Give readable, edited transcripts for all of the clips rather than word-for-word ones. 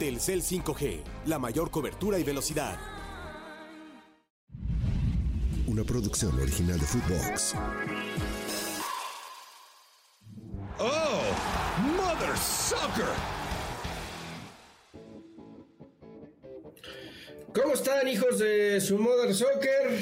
Telcel 5G, la mayor cobertura y velocidad. Una producción original de Footbox. Oh, Mother Sucker. ¿Cómo están, hijos de su Mother Soccer?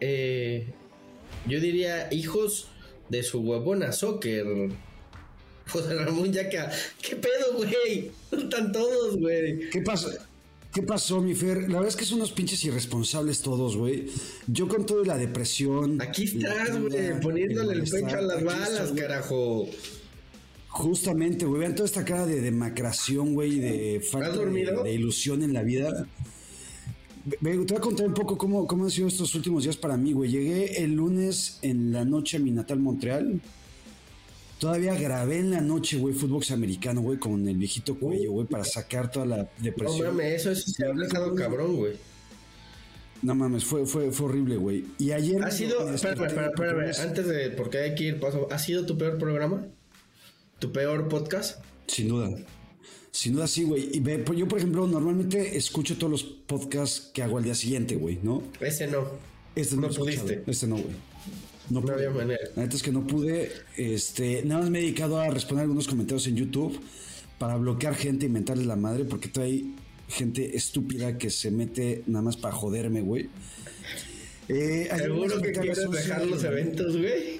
Yo diría hijos de su huevona Soccer. José Ramón Yaca, ¿qué pedo, güey? Están todos, güey. ¿Qué pasó, mi Fer? La verdad es que son unos pinches irresponsables todos, güey. Yo con todo y la depresión... Aquí estás, güey, poniéndole el pecho a las balas, carajo. Justamente, güey, vean toda esta cara de demacración, güey, de falta de ilusión en la vida. Te voy a contar un poco cómo han sido estos últimos días para mí, güey. Llegué el lunes en la noche a mi natal Montreal. Todavía grabé en la noche, güey, Footbox americano, güey, con el viejito cuello, güey, para sacar toda la depresión. No mames, eso se ha dejado cabrón, güey. No mames, fue horrible, güey. Y ayer... ¿Ha sido... Espérame, antes de... Porque hay que ir paso... ¿Ha sido tu peor programa? ¿Tu peor podcast? Sin duda sí, güey. Y yo, por ejemplo, normalmente escucho todos los podcasts que hago al día siguiente, güey, ¿no? Ese no. No pudiste. Este no, güey. No había manera. La neta es que no pude. Nada más me he dedicado a responder algunos comentarios en YouTube para bloquear gente y mentarles la madre, porque todavía hay gente estúpida que se mete nada más para joderme, güey. ¿Seguro que quieres dejar los eventos, güey?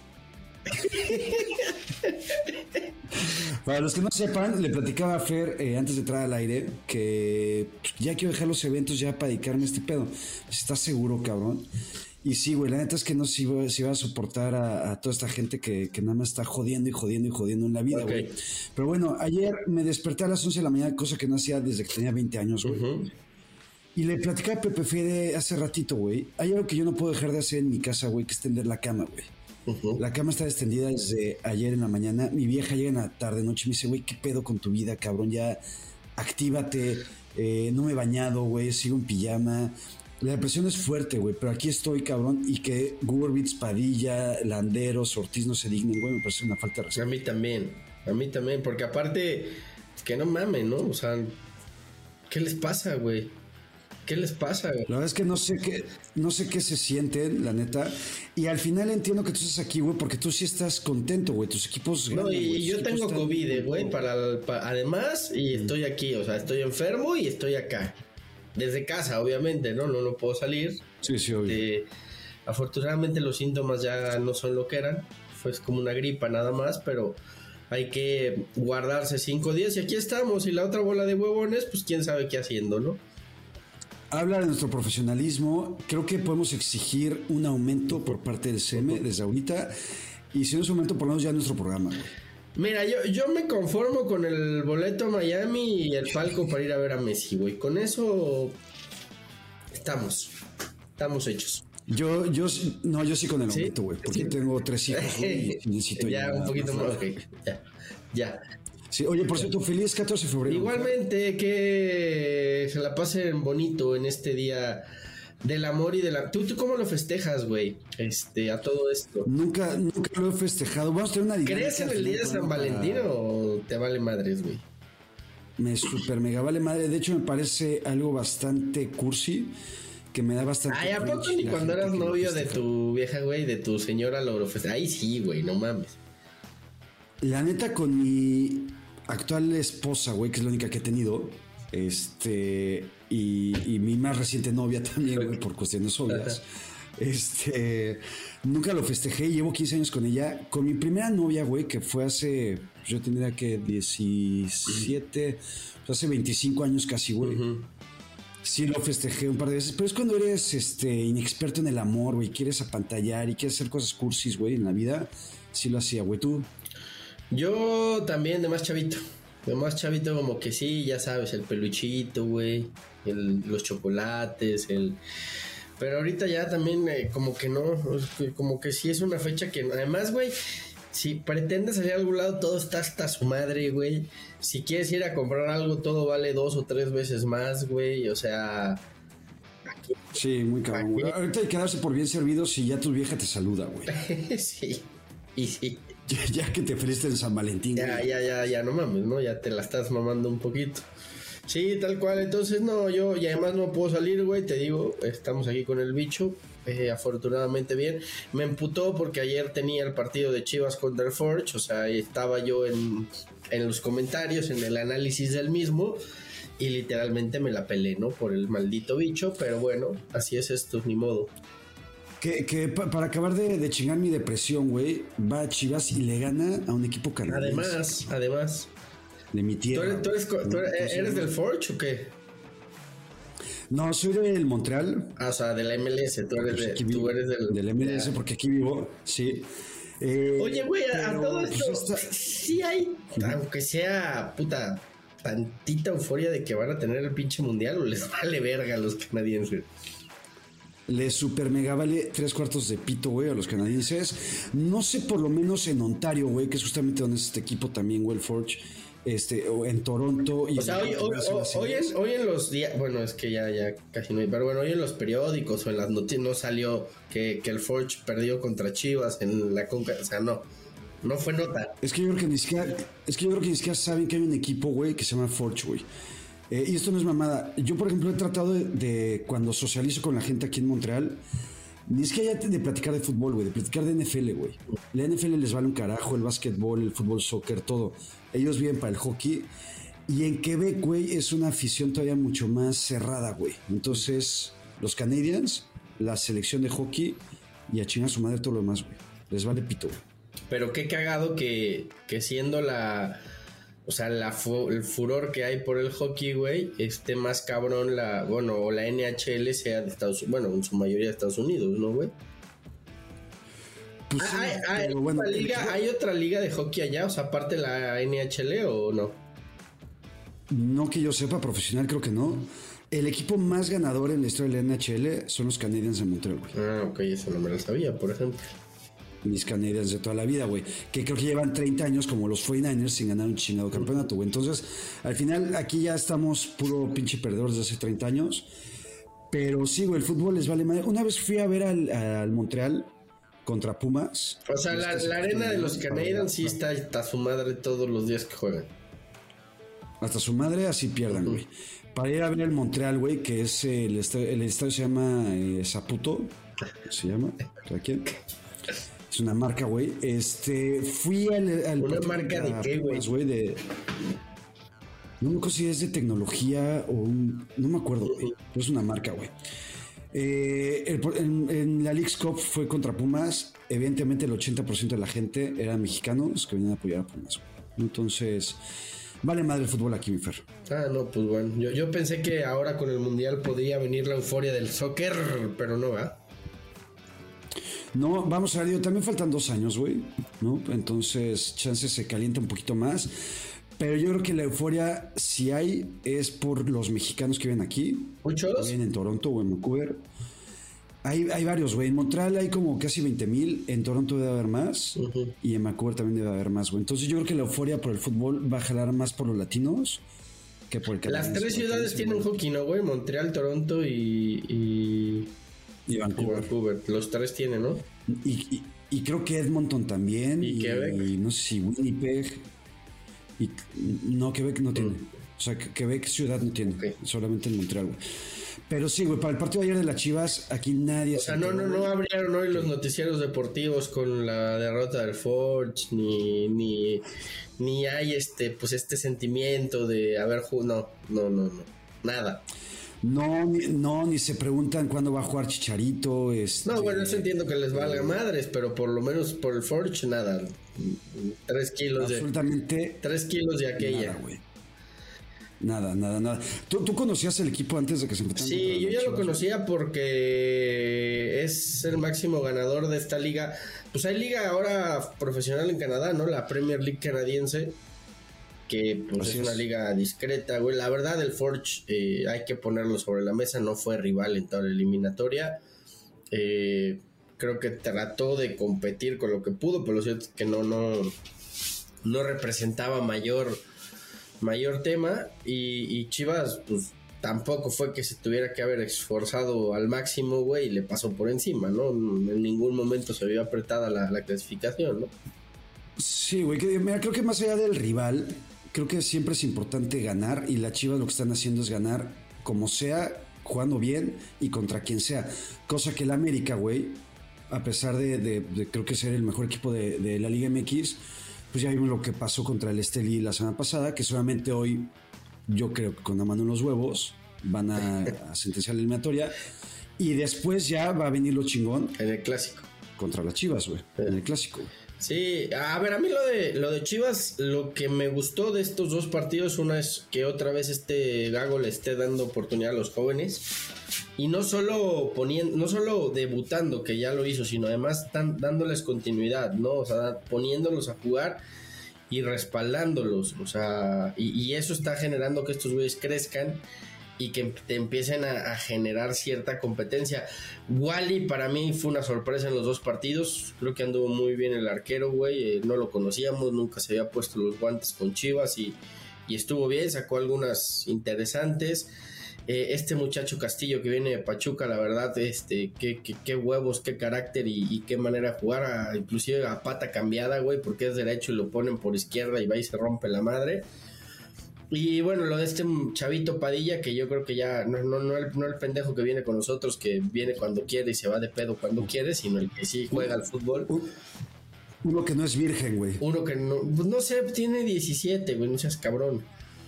Para los que no sepan, le platicaba a Fer antes de entrar al aire que ya quiero dejar los eventos ya para dedicarme a este pedo. ¿Estás seguro, cabrón? Y sí, güey, la neta es que no se iba a soportar a toda esta gente que nada más está jodiendo en la vida, güey. Pero bueno, ayer me desperté a las 11 de la mañana, cosa que no hacía desde que tenía 20 años, güey. Y le platicaba a Pepe Fede hace ratito, güey. Hay algo que yo no puedo dejar de hacer en mi casa, güey, que es tender la cama, güey. La cama está extendida desde ayer en la mañana. Mi vieja llega en la tarde, noche, y me dice, güey, ¿qué pedo con tu vida, cabrón? Ya, actívate. No me he bañado, güey, sigo en pijama. La depresión es fuerte, güey, pero aquí estoy, cabrón. Y que Gurbitz, Padilla, Landeros, Ortiz no se dignen, güey, me parece una falta de respeto. A mí también, porque aparte, que no mamen, ¿no? O sea, ¿qué les pasa, güey? ¿Qué les pasa, güey? La verdad es que no sé qué se siente, la neta. Y al final entiendo que tú estás aquí, güey, porque tú sí estás contento, güey. Tus equipos... No, y yo tengo COVID, güey, además, y estoy aquí, o sea, estoy enfermo y estoy acá. Desde casa, obviamente, ¿no? No puedo salir. Sí, obvio. Afortunadamente los síntomas ya no son lo que eran. Fue como una gripa nada más, pero hay que guardarse 5 días y aquí estamos. Y la otra bola de huevones, pues quién sabe qué haciendo, ¿no? Habla de nuestro profesionalismo. Creo que podemos exigir un aumento por parte del CM desde ahorita. Y si no es un aumento, por lo menos ya en nuestro programa, güey. Mira, yo me conformo con el boleto a Miami y el palco para ir a ver a Messi, güey. Con eso estamos hechos. Yo sí con el aumento, güey. Porque tengo 3 hijos, güey. Y necesito ya un poquito más, ok. Ya. Sí, oye, por cierto, feliz 14 de febrero. Igualmente, ¿no? Que se la pasen bonito en este día del amor y de la... ¿Tú cómo lo festejas, güey? A todo esto. Nunca lo he festejado. Vamos a tener una dinámica. ¿Crees en el día de San Valentín o te vale madres, güey? Me super mega vale madre. De hecho, me parece algo bastante cursi, que me da bastante... Ay, ¿a poco ni cuando eras novio de tu vieja, güey, de tu señora lo festejas? Ahí sí, güey, no mames. La neta, con mi actual esposa, güey, que es la única que he tenido, y mi más reciente novia también, güey, por cuestiones obvias, nunca lo festejé. Llevo 15 años con ella. Con mi primera novia, güey, que fue hace, yo tendría que 17, hace 25 años casi, güey. Sí lo festejé un par de veces, pero es cuando eres inexperto en el amor, güey, quieres apantallar y quieres hacer cosas cursis, güey, en la vida. Sí lo hacía, güey. ¿Tú? Yo también, de más chavito, como que sí, ya sabes, el peluchito, güey, los chocolates, pero ahorita ya también como que no, como que sí es una fecha que, además, güey, si pretendes salir a algún lado, todo está hasta su madre, güey. Si quieres ir a comprar algo, todo vale 2 o 3 veces más, güey, o sea... Aquí, sí, muy cabrón, güey. Ahorita hay que quedarse por bien servido si ya tu vieja te saluda, güey. Sí, y sí. Ya que te ofreciste en San Valentín. Ya, no mames, ¿no? Ya te la estás mamando un poquito. Sí, tal cual. Entonces, no, yo y además no puedo salir, güey. Te digo, estamos aquí con el bicho. Afortunadamente bien. Me emputó porque ayer tenía el partido de Chivas contra el Forge. O sea, estaba yo en los comentarios, en el análisis del mismo. Y literalmente me la pelé, ¿no? Por el maldito bicho. Pero bueno, así es esto, ni modo. Para acabar de chingar mi depresión, güey, va a Chivas y le gana a un equipo canadiense. Además. De mi tierra. ¿Tú eres del Forge o qué? No, soy del Montreal. O sea, de la MLS. Tú eres del MLS porque aquí vivo, sí. Oye, güey, a todo esto pues sí hay, aunque sea puta tantita euforia de que van a tener el pinche mundial, o les vale verga a los canadienses. Le super mega vale 3/4 de pito, güey, a los canadienses. No sé, por lo menos en Ontario, güey, que es justamente donde es este equipo también, güey, el Forge. O en Toronto. Y o sea, hoy en los días, bueno, es que ya casi no hay, pero bueno, hoy en los periódicos o en las noticias no salió que el Forge perdió contra Chivas en la Conca, o sea, no fue nota. Es que yo creo que ni siquiera saben que hay un equipo, güey, que se llama Forge, güey. Y esto no es mamada. Yo, por ejemplo, he tratado de cuando socializo con la gente aquí en Montreal, ni es que haya de platicar de fútbol, güey, de platicar de NFL, güey. La NFL les vale un carajo, el básquetbol, el fútbol, soccer, todo. Ellos viven para el hockey. Y en Quebec, güey, es una afición todavía mucho más cerrada, güey. Entonces, los Canadiens, la selección de hockey y a chingar a su madre todo lo demás, güey. Les vale pito, güey. Pero qué cagado que siendo el furor que hay por el hockey, güey, esté más cabrón la NHL sea de Estados Unidos, bueno, en su mayoría de Estados Unidos, ¿no, güey? Pues sí, ¿Hay otra liga de hockey allá? O sea, aparte de la NHL o no? No que yo sepa, profesional creo que no. El equipo más ganador en la historia de la NHL son los Canadiens de Montreal, güey. Ah, ok, eso no me lo sabía, por ejemplo. Mis Canadiens de toda la vida, güey. Que creo que llevan 30 años como los 49ers sin ganar un chingado campeonato, güey. Entonces, al final, aquí ya estamos puro pinche perdedores de hace 30 años. Pero sí, güey, el fútbol les vale madre. Una vez fui a ver al Montreal contra Pumas. O sea, la arena de los Canadiens sí está hasta su madre todos los días que juegan. Hasta su madre, así pierdan, güey. Para ir a ver el Montreal, güey, que es el estadio se llama Saputo. ¿Se llama? ¿Para quién? Es una marca, güey. Fui al ¿una marca de qué, güey? No me acuerdo si es de tecnología o no me acuerdo, güey. Pero es una marca, güey. En la Leagues Cup fue contra Pumas. Evidentemente el 80% de la gente eran mexicanos que venían a apoyar a Pumas, güey. Entonces, vale madre el fútbol aquí, mi Fer. Ah, no, pues bueno. Yo pensé que ahora con el Mundial podría venir la euforia del soccer, pero no, ¿verdad? No, vamos a ver, también faltan 2 años, güey, ¿no? Entonces, chance se calienta un poquito más. Pero yo creo que la euforia, si hay, es por los mexicanos que viven aquí. ¿Muchos? Viven en Toronto o en Vancouver. Hay varios, güey. En Montreal hay como casi 20,000. En Toronto debe haber más. Y en Vancouver también debe haber más, güey. Entonces yo creo que la euforia por el fútbol va a jalar más por los latinos que por el canadiense. Las 3 ciudades tienen hockey, ¿no, güey? Montreal, Toronto y Vancouver. Los 3 tienen, ¿no? Y creo que Edmonton también. Y Quebec. Y no sé si Winnipeg. No, Quebec no tiene. O sea, Quebec ciudad no tiene. Okay. Solamente en Montreal, güey. Pero sí, güey, para el partido de ayer de las Chivas, aquí nadie... O sea, no abrieron hoy los noticieros deportivos con la derrota del Forge, ni hay este sentimiento de haber jugado... No, nada. No, ni se preguntan cuándo va a jugar Chicharito. No, bueno, eso entiendo que les valga madres, pero por lo menos por el Forge, nada. 3 kilos absolutamente 3 kilos de aquella. Nada, güey. Nada. ¿Tú conocías el equipo antes de que se empezara? Sí, yo ya lo conocía porque es el máximo ganador de esta liga. Pues hay liga ahora profesional en Canadá, ¿no? La Premier League canadiense, que pues es una liga discreta, güey. La verdad, el Forge hay que ponerlo sobre la mesa, no fue rival en toda la eliminatoria. Creo que trató de competir con lo que pudo, pero lo cierto es que no representaba mayor tema. Y Chivas, pues tampoco fue que se tuviera que haber esforzado al máximo, güey, y le pasó por encima, ¿no? En ningún momento se vio apretada la clasificación, ¿no? Sí, güey, mira, creo que más allá del rival, creo que siempre es importante ganar y las Chivas lo que están haciendo es ganar como sea, jugando bien y contra quien sea. Cosa que el América, güey, a pesar de creo que ser el mejor equipo de la Liga MX, pues ya vimos lo que pasó contra el Estelí la semana pasada, que solamente hoy, yo creo que con la mano en los huevos, van a sentenciar la eliminatoria. Y después ya va a venir lo chingón. En el clásico. Contra las Chivas, güey. En el clásico. Sí, a ver, a mí lo de Chivas, lo que me gustó de estos dos partidos, una es que otra vez este Gago le esté dando oportunidad a los jóvenes. Y no solo debutando, que ya lo hizo, sino además están dándoles continuidad, ¿no? O sea, poniéndolos a jugar y respaldándolos. O sea, y eso está generando que estos güeyes crezcan y que te empiecen a generar cierta competencia. Wally para mí fue una sorpresa en los dos partidos. Creo que anduvo muy bien el arquero, güey. No lo conocíamos, nunca se había puesto los guantes con Chivas y estuvo bien, sacó algunas interesantes. Este muchacho Castillo que viene de Pachuca, la verdad, qué huevos, qué carácter y qué manera de jugar, inclusive a pata cambiada, güey, porque es derecho y lo ponen por izquierda y va y se rompe la madre. Y bueno, lo de este chavito Padilla, que yo creo que ya no el pendejo que viene con nosotros, que viene cuando quiere y se va de pedo cuando quiere, sino el que sí juega al fútbol. Uno que no es virgen, güey. Uno que no sé, tiene 17, güey, no seas cabrón.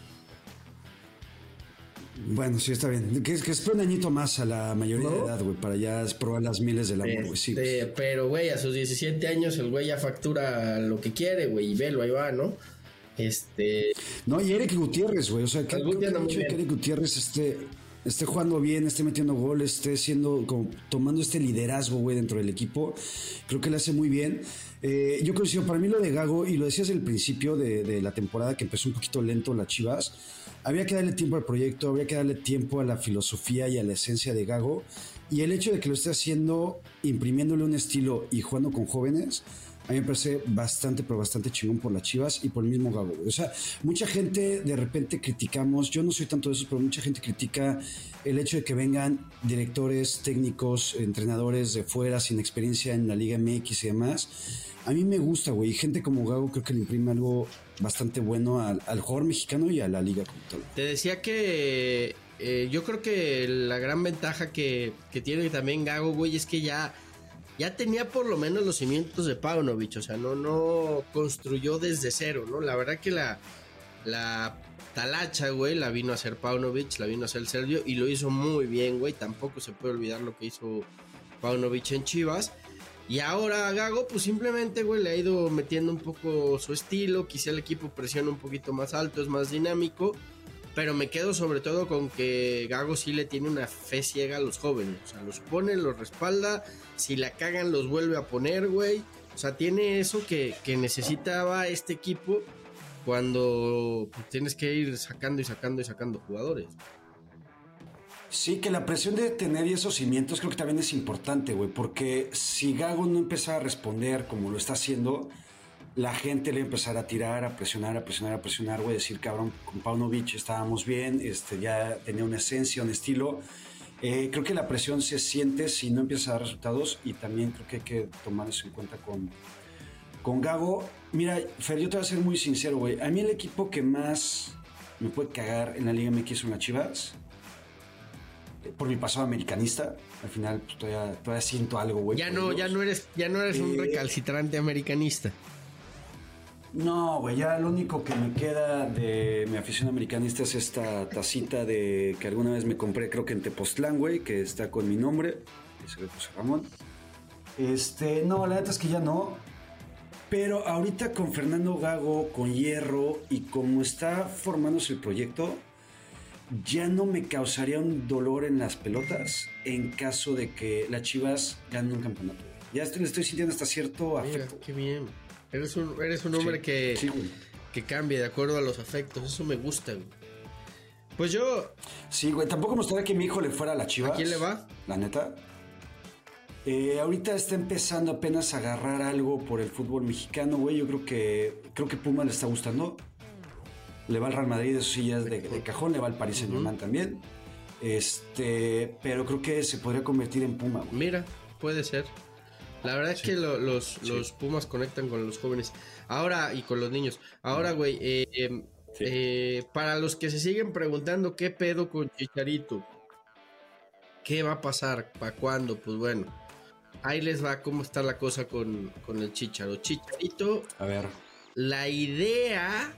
Bueno, sí, está bien. Que es un añito más a la mayoría de edad, güey, para ya probar las miles del amor, güey. Sí, pero, güey, a sus 17 años el güey ya factura lo que quiere, güey, y velo, ahí va, ¿no? No, y Eric Gutiérrez, güey, o sea, que Eric Gutiérrez esté jugando bien, esté metiendo goles, esté siendo, como tomando este liderazgo, güey, dentro del equipo, creo que le hace muy bien. Yo coincido, para mí lo de Gago, y lo decías desde el principio de la temporada, que empezó un poquito lento las Chivas, había que darle tiempo al proyecto, había que darle tiempo a la filosofía y a la esencia de Gago, y el hecho de que lo esté haciendo, imprimiéndole un estilo y jugando con jóvenes, a mí me parece bastante, pero bastante chingón por las Chivas y por el mismo Gago. O sea, mucha gente de repente criticamos, yo no soy tanto de eso, pero mucha gente critica el hecho de que vengan directores, técnicos, entrenadores de fuera sin experiencia en la Liga MX y demás. A mí me gusta, güey, y gente como Gago creo que le imprime algo bastante bueno al jugador mexicano y a la liga como tal. Te decía que yo creo que la gran ventaja que tiene también Gago, güey, es que ya tenía por lo menos los cimientos de Paunovic, o sea, no construyó desde cero, ¿no? La verdad que la talacha, güey, la vino a hacer Paunovic, la vino a hacer el serbio y lo hizo muy bien, güey. Tampoco se puede olvidar lo que hizo Paunovic en Chivas. Y ahora Gago, pues simplemente, güey, le ha ido metiendo un poco su estilo, quizá el equipo presiona un poquito más alto, es más dinámico. Pero me quedo sobre todo con que Gago sí le tiene una fe ciega a los jóvenes. O sea, los pone, los respalda. Si la cagan, los vuelve a poner, güey. O sea, tiene eso que necesitaba este equipo cuando pues, tienes que ir sacando jugadores. Sí, que la presión de tener esos cimientos creo que también es importante, güey. Porque si Gago no empieza a responder como lo está haciendo, la gente le va a empezar a tirar, a presionar, güey, decir, cabrón, con Paunovic estábamos bien, ya tenía una esencia, un estilo. Creo que la presión se siente si no empieza a dar resultados y también creo que hay que tomar eso en cuenta con Gago. Mira, Fer, yo te voy a ser muy sincero, güey. A mí el equipo que más me puede cagar en la Liga MX son las Chivas. Por mi pasado americanista, al final pues, todavía siento algo, güey. Ya no eres un recalcitrante americanista. No, güey, ya lo único que me queda de mi afición americanista es esta tacita que alguna vez me compré, creo que en Tepoztlán, güey, que está con mi nombre, que se ve José Ramón. No, la neta es que ya no. Pero ahorita con Fernando Gago, con Hierro y como está formándose el proyecto, ya no me causaría un dolor en las pelotas en caso de que las Chivas ganen un campeonato. Ya le estoy sintiendo hasta cierto afecto. Mira, qué bien. Eres un hombre que cambia de acuerdo a los afectos. Eso me gusta, güey. Pues yo... Sí, güey. Tampoco me gustaría que mi hijo le fuera a la Chivas. ¿A quién le va? La neta. Ahorita está empezando apenas a agarrar algo por el fútbol mexicano, güey. Yo creo que Puma le está gustando. Le va al Real Madrid, eso sí ya es de cajón. Le va al Paris Saint-Germain también. Pero creo que se podría convertir en Puma, güey. Mira, puede ser. La verdad es que los Pumas conectan con los jóvenes. Ahora, y con los niños. Ahora, güey, Sí. Para los que se siguen preguntando qué pedo con Chicharito, qué va a pasar, para cuándo, pues bueno, ahí les va cómo está la cosa con el Chicharito. A ver. La idea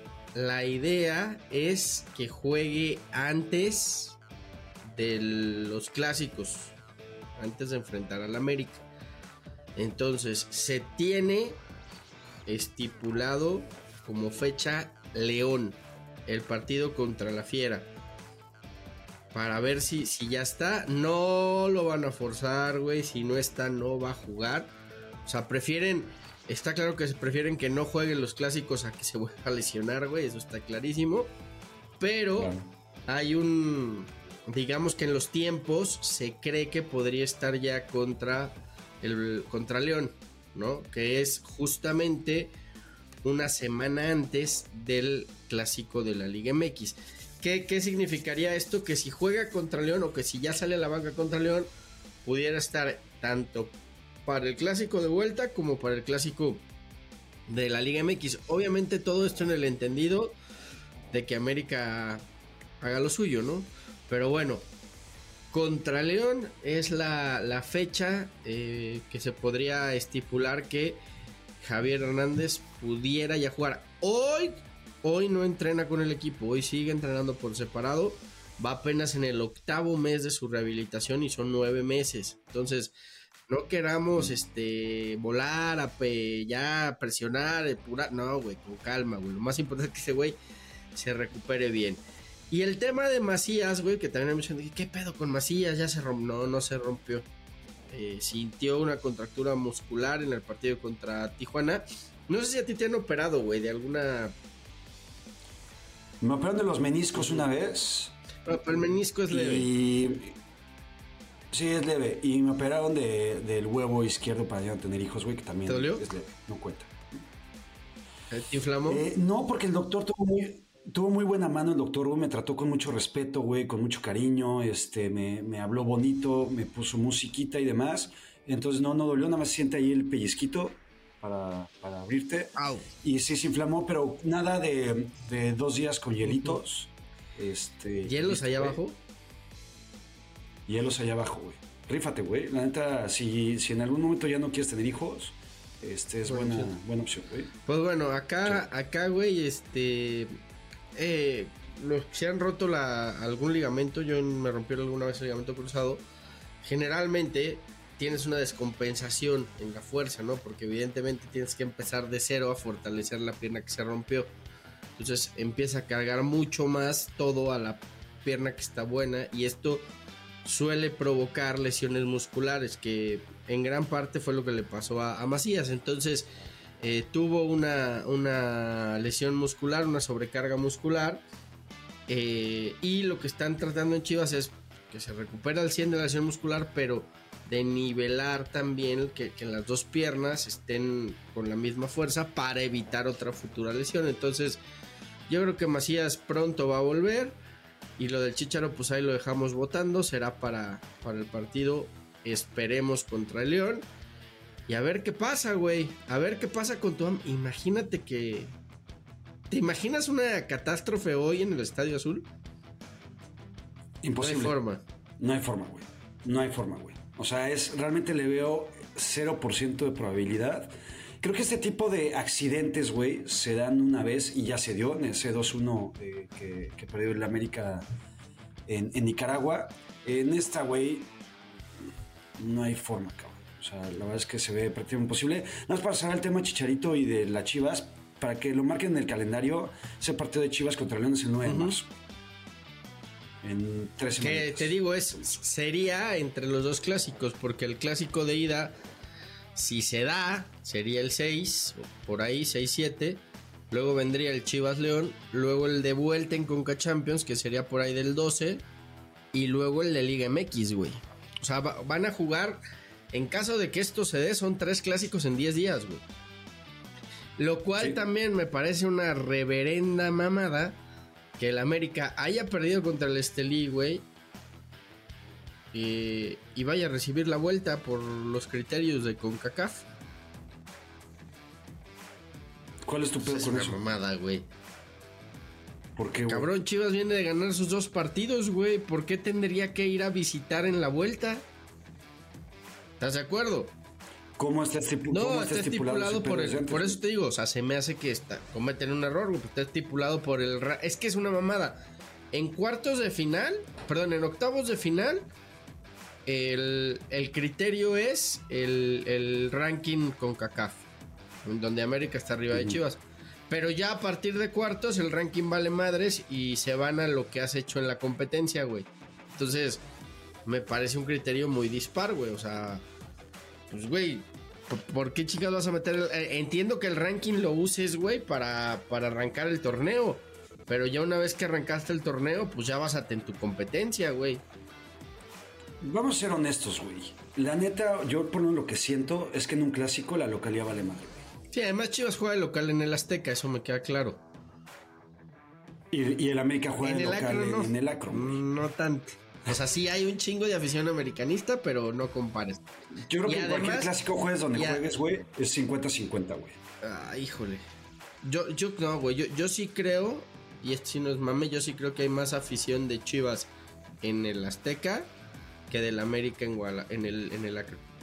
es que juegue antes de los clásicos, antes de enfrentar al América. Entonces se tiene estipulado como fecha León, el partido contra la Fiera, para ver si ya está. No lo van a forzar, güey. Si no está, no va a jugar. O sea, está claro que prefieren que no jueguen los clásicos a que se vuelva a lesionar, güey. Eso está clarísimo. Pero claro, hay digamos que en los tiempos se cree que podría estar ya contra León, ¿no? Que es justamente una semana antes del clásico de la Liga MX. ¿Qué significaría esto? Que si juega contra León o que si ya sale a la banca contra León, pudiera estar tanto para el clásico de vuelta como para el clásico de la Liga MX. Obviamente todo esto en el entendido de que América haga lo suyo, ¿no? Pero bueno, contra León es la fecha que se podría estipular que Javier Hernández pudiera ya jugar. Hoy no entrena con el equipo, hoy sigue entrenando por separado. Va apenas en el 8º mes de su rehabilitación y son 9 meses. Entonces, no queramos volar, ya presionar, apurar. No, güey, con calma, güey. Lo más importante es que ese güey se recupere bien. Y el tema de Macías, güey, que también me dicen, ¿qué pedo con Macías? Ya se rompió. No se rompió. Sintió una contractura muscular en el partido contra Tijuana. No sé si a ti te han operado, güey, de alguna... Me operaron de los meniscos una vez. Pero el menisco es leve. Sí, es leve. Y me operaron del huevo izquierdo para ya no tener hijos, güey, que también ¿Te dolió? Es leve, no cuenta. ¿Te inflamó? No, porque el doctor tuvo muy buena mano. El doctor, güey, me trató con mucho respeto, güey, con mucho cariño. Me habló bonito, me puso musiquita y demás. Entonces no dolió, nada más siente ahí el pellizquito para abrirte. Au. Y sí se inflamó, pero nada de 2 días con hielitos. ¿Hielos allá abajo? Hielos allá abajo, güey. Rífate, güey. La neta, si en algún momento ya no quieres tener hijos, es buena opción, güey. Pues bueno, acá, güey, se han roto algún ligamento. Yo me rompí alguna vez el ligamento cruzado. Generalmente tienes una descompensación en la fuerza, ¿no? Porque evidentemente tienes que empezar de cero a fortalecer la pierna que se rompió. Entonces empieza a cargar mucho más todo a la pierna que está buena, y esto suele provocar lesiones musculares, que en gran parte fue lo que le pasó a Macías. Entonces tuvo una lesión muscular, una sobrecarga muscular, y lo que están tratando en Chivas es que se recupere al 100 de la lesión muscular, pero de nivelar también que las dos piernas estén con la misma fuerza para evitar otra futura lesión. Entonces yo creo que Macías pronto va a volver, y lo del Chícharo pues ahí lo dejamos votando. Será para el partido, esperemos, contra el León, y a ver qué pasa, güey, a ver qué pasa con tu... Imagínate que... ¿Te imaginas una catástrofe hoy en el Estadio Azul? Imposible. No hay forma, güey. O sea, realmente le veo 0% de probabilidad. Creo que este tipo de accidentes, güey, se dan una vez y ya se dio en ese 2-1 que perdió el América en Nicaragua. En esta, güey, no hay forma, cabrón. O sea, la verdad es que se ve prácticamente imposible. Nada más para cerrar el tema Chicharito y de las Chivas, para que lo marquen en el calendario, ese partido de Chivas contra León es el 9 de marzo. En 3 semanas. Que te digo, sería entre los dos clásicos, porque el clásico de ida, si se da, sería el 6, por ahí, 6-7. Luego vendría el Chivas León, luego el de vuelta en Conca Champions, que sería por ahí del 12, y luego el de Liga MX, güey. O sea, van a jugar, en caso de que esto se dé, son 3 clásicos en 10 días, güey. Lo cual también me parece una reverenda mamada que el América haya perdido contra el Estelí, güey, y vaya a recibir la vuelta por los criterios de CONCACAF. ¿Cuál es tu pedo con eso? Es una mamada, güey. ¿Por qué, güey? Cabrón, Chivas viene de ganar sus 2 partidos, güey. ¿Por qué tendría que ir a visitar en la vuelta? ¿Estás de acuerdo? ¿Cómo está estipulado? No, está estipulado por el... Por eso te digo, o sea, se me hace que cometen un error, güey. Está estipulado por el... Es que es una mamada. En octavos de final, el criterio es el ranking con CONCACAF, donde América está arriba de Chivas. Pero ya a partir de cuartos el ranking vale madres y se van a lo que has hecho en la competencia, güey. Entonces, me parece un criterio muy dispar, güey. O sea, pues, güey, ¿por qué chicas vas a meter? Entiendo que el ranking lo uses, güey, para arrancar el torneo. Pero ya una vez que arrancaste el torneo, pues ya básate en tu competencia, güey. Vamos a ser honestos, güey. La neta, yo por lo que siento es que en un clásico la localidad vale madre, güey. Sí, además Chivas juega de local en el Azteca, eso me queda claro. Y el América juega de local no. en el Akron. No tanto. O sea, sí hay un chingo de afición americanista, pero no compares. Yo creo Y que además, cualquier clásico juegues donde juegues, güey, es 50-50, güey. Híjole. Yo no, güey. Yo sí creo, y esto sí no es mame, yo sí creo que hay más afición de Chivas en el Azteca que del América en el Akron.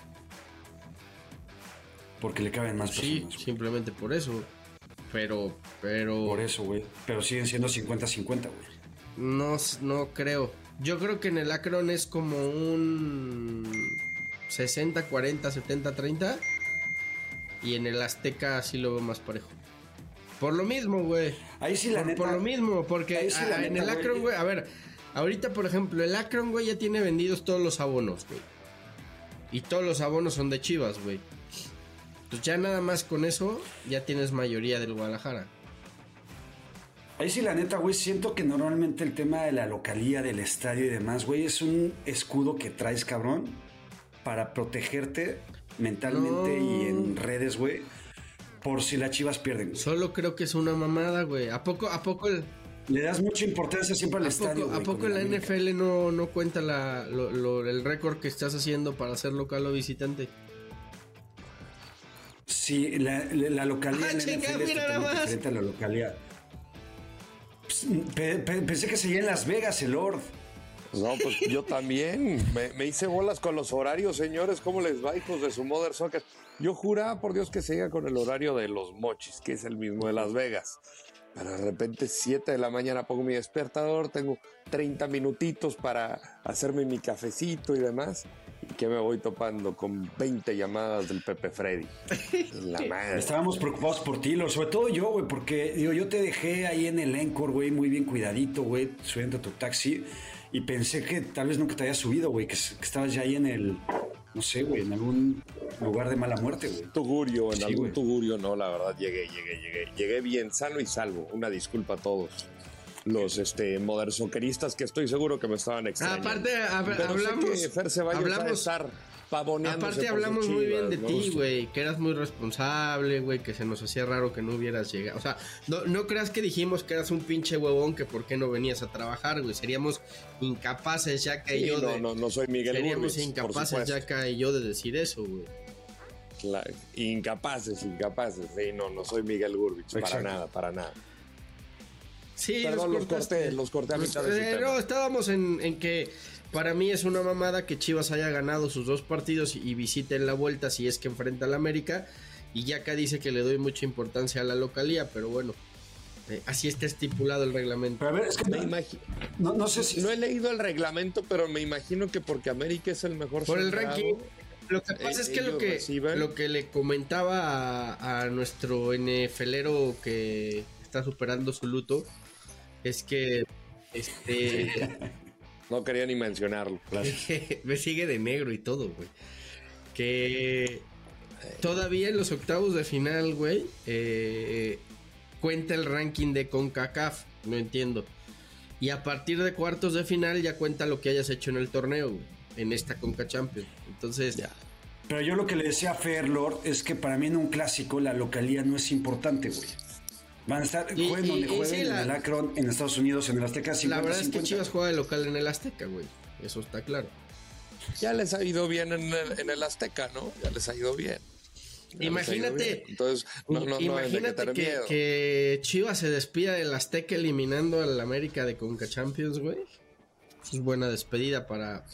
Porque le caben más personas. Sí, güey. simplemente por eso. Pero... Por eso, güey. Pero siguen siendo 50-50, güey. No creo. Yo creo que en el Akron es como un 60-40, 70-30. Y en el Azteca sí lo veo más parejo. Por lo mismo, güey. Ahí sí la neta. Por lo mismo, porque sí la en neta, el Akron, güey. A ver, ahorita, por ejemplo, el Akron, güey, ya tiene vendidos todos los abonos, güey. Y todos los abonos son de Chivas, güey. Pues ya nada más con eso, ya tienes mayoría del Guadalajara. Ahí sí, la neta, güey, siento que normalmente el tema de la localía, del estadio y demás, güey, es un escudo que traes, cabrón, para protegerte mentalmente y en redes, güey, por si las Chivas pierden, güey. Solo creo que es una mamada, güey. ¿A poco el... Le das mucha importancia siempre al estadio, güey. ¿A poco la NFL no cuenta el récord que estás haciendo para ser local o visitante? Sí, la localidad en la chinga, NFL es mira nada totalmente más. diferente a la localidad. Pensé que seguía en Las Vegas, el Lord. No, pues yo también. Me hice bolas con los horarios, señores. ¿Cómo les va, hijos de su Mother Soccer? Yo juraba, por Dios, que seguía con el horario de los Mochis, que es el mismo de Las Vegas. Pero de repente, 7 de la mañana pongo mi despertador, tengo 30 minutitos para hacerme mi cafecito y demás. ¿Y qué me voy topando? Con 20 llamadas del Pepe Freddy. La madre. Estábamos preocupados por ti, sobre todo yo, güey, porque digo, yo te dejé ahí en el Encore, güey, muy bien cuidadito, güey, subiendo a tu taxi. Y pensé que tal vez nunca te había subido, güey, que estabas ya ahí en el, no sé, güey, en algún lugar de mala muerte, güey. Tugurio, en Sí, algún güey. Tugurio, no, la verdad, llegué. Llegué bien, sano y salvo. Una disculpa a todos los modersoqueristas que estoy seguro que me estaban extrañando. Aparte, Pero hablamos... sé que Fer Ceballos va a estar pavoneándose Aparte por hablamos sus muy bien de Chivas, ti, ¿no? güey, que eras muy responsable, güey, que se nos hacía raro que no hubieras llegado. O sea, no creas que dijimos que eras un pinche huevón, que por qué no venías a trabajar, güey. Seríamos incapaces ya que Sí, yo no soy Miguel Seríamos Gurbitz, incapaces por supuesto. ya que yo de decir eso, güey. Claro, incapaces. Sí, no soy Miguel Gurbitz, Exacto. para nada. Sí, Perdón, los corté a mitad de ese tema. No, estábamos en que para mí es una mamada que Chivas haya ganado sus 2 partidos y visite en la vuelta si es que enfrenta al América. Y ya acá dice que le doy mucha importancia a la localía, pero bueno, así está estipulado el reglamento. Pero a ver, es que no sé si... No he leído el reglamento, pero me imagino que porque América es el mejor Por el sembrado, ranking. Lo que pasa es que lo que le comentaba a nuestro NFLero que está superando su luto es que No quería ni mencionarlo. me sigue de negro y todo, güey. Que todavía en los octavos de final, güey, cuenta el ranking de CONCACAF, no entiendo. Y a partir de cuartos de final ya cuenta lo que hayas hecho en el torneo, güey, en esta Conca Champions. Entonces, Ya. Pero yo lo que le decía a Fer, Lord, es que para mí en un clásico la localía no es importante, güey. Van a estar, jueguen donde jueguen, sí, en el Akron, en Estados Unidos, en el Azteca, 50-50. la verdad es que Chivas juega de local en el Azteca, güey. Eso está claro. Ya les ha ido bien en el Azteca, ¿no? Ya les ha ido bien. Imagínate, entonces, imagínate que Chivas se despida del Azteca eliminando al América de Conca Champions, güey. Es buena despedida para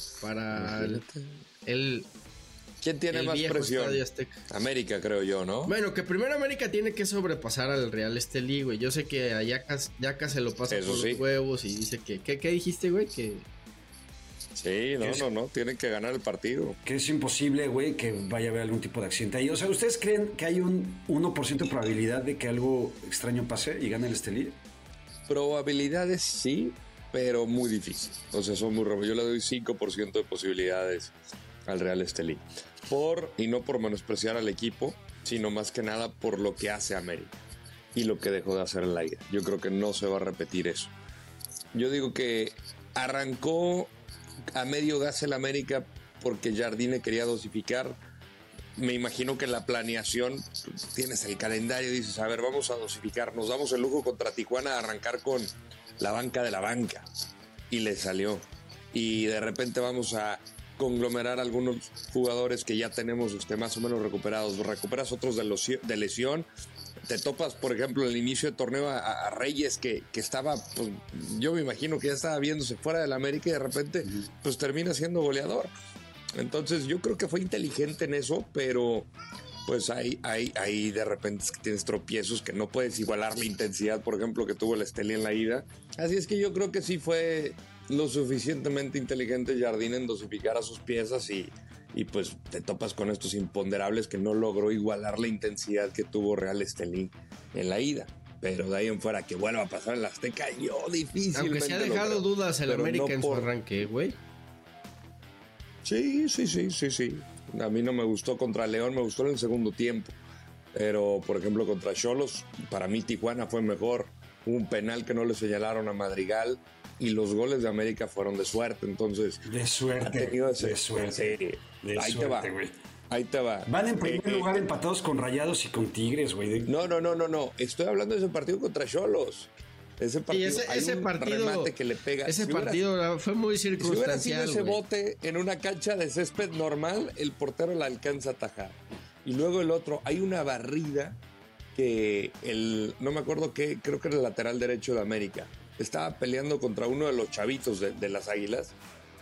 el ¿Quién tiene más presión? América, creo yo, ¿no? Bueno, que primero América tiene que sobrepasar al Real Estelí, güey. Yo sé que a Yacas se lo pasa por los huevos y dice que... ¿Qué dijiste, güey? Que... Sí, no, tienen que ganar el partido. Que es imposible, güey, que vaya a haber algún tipo de accidente ahí. O sea, ¿ustedes creen que hay un 1% de probabilidad de que algo extraño pase y gane el Estelí? Probabilidades sí, pero muy difícil. O sea, son muy raros. Yo le doy 5% de posibilidades al Real Estelí. Y no por menospreciar al equipo, sino más que nada por lo que hace América y lo que dejó de hacer en la ida. Yo creo que no se va a repetir eso. Yo digo que arrancó a medio gas el América porque Jardine quería dosificar. Me imagino que en la planeación tienes el calendario y dices, a ver, vamos a dosificar, nos damos el lujo contra Tijuana a arrancar con la banca de la banca, y le salió. Y de repente vamos a conglomerar algunos jugadores que ya tenemos más o menos recuperados, recuperas otros de lesión. Te topas, por ejemplo, en el inicio del torneo a Reyes que estaba, pues, yo me imagino que ya estaba viéndose fuera del América y de repente pues termina siendo goleador. Entonces yo creo que fue inteligente en eso, pero pues hay de repente tienes tropiezos que no puedes igualar la intensidad, por ejemplo, que tuvo el Estelí en la ida. Así es que yo creo que sí fue lo suficientemente inteligente Jardine en dosificar a sus piezas y pues te topas con estos imponderables que no logró igualar la intensidad que tuvo Real Estelí en la ida. Pero de ahí en fuera que vuelva a pasar en la Azteca, yo difícilmente. Aunque se ha dejado dudas el América no en su arranque, güey. Sí. A mí no me gustó contra León, me gustó en el segundo tiempo. Pero, por ejemplo, contra Xolos, para mí Tijuana fue mejor. Hubo un penal que no le señalaron a Madrigal y los goles de América fueron de suerte. Entonces, de suerte. De suerte. Ahí te va. Van en primer lugar empatados con Rayados y con Tigres, güey. No. Estoy hablando de ese partido contra Xolos. Ese partido remate que le pega. Ese partido fue muy circunstancial. Si hubiera sido ese bote en una cancha de césped normal, el portero la alcanza a atajar. Y luego el otro, hay una barrida que no me acuerdo qué, creo que era el lateral derecho de América. Estaba peleando contra uno de los chavitos de las Águilas.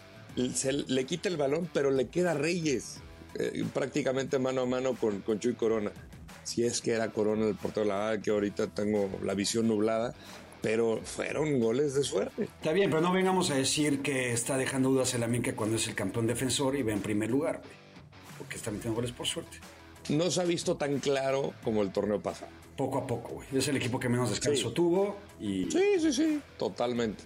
Le quita el balón, pero le queda Reyes. Prácticamente mano a mano con Chuy Corona. Si es que era Corona el portero, la verdad que ahorita tengo la visión nublada. Pero fueron goles de suerte. Está bien, pero no vengamos a decir que está dejando dudas el América cuando es el campeón defensor y va en primer lugar, güey. Porque está metiendo goles por suerte. No se ha visto tan claro como el torneo pasado. Poco a poco, güey. Es el equipo que menos descanso tuvo y... Sí. Totalmente.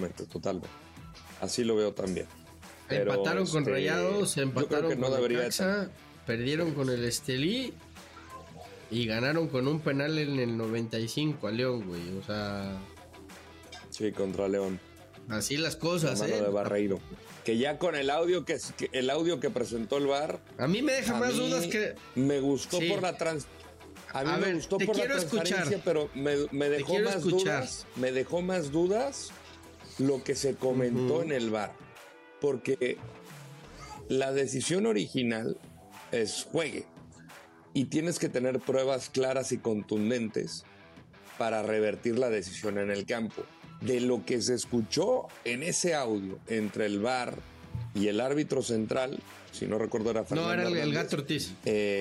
Así lo veo también. Pero, empataron con Rayados, empataron con Necaxa, perdieron con el Estelí y ganaron con un penal en el 95 a León, güey. O sea... Sí, contra León. Así las cosas, de Barreiro. Que ya con el audio que presentó el VAR... A mí me deja más dudas que... Me gustó por la me gustó por la transparencia, pero me dejó más dudas. Me dejó más dudas lo que se comentó en el VAR. Porque la decisión original es juegue. Y tienes que tener pruebas claras y contundentes para revertir la decisión en el campo. De lo que se escuchó en ese audio entre el VAR y el árbitro central, si no recuerdo era Fernando Hernández. No, era el Gato Ortiz.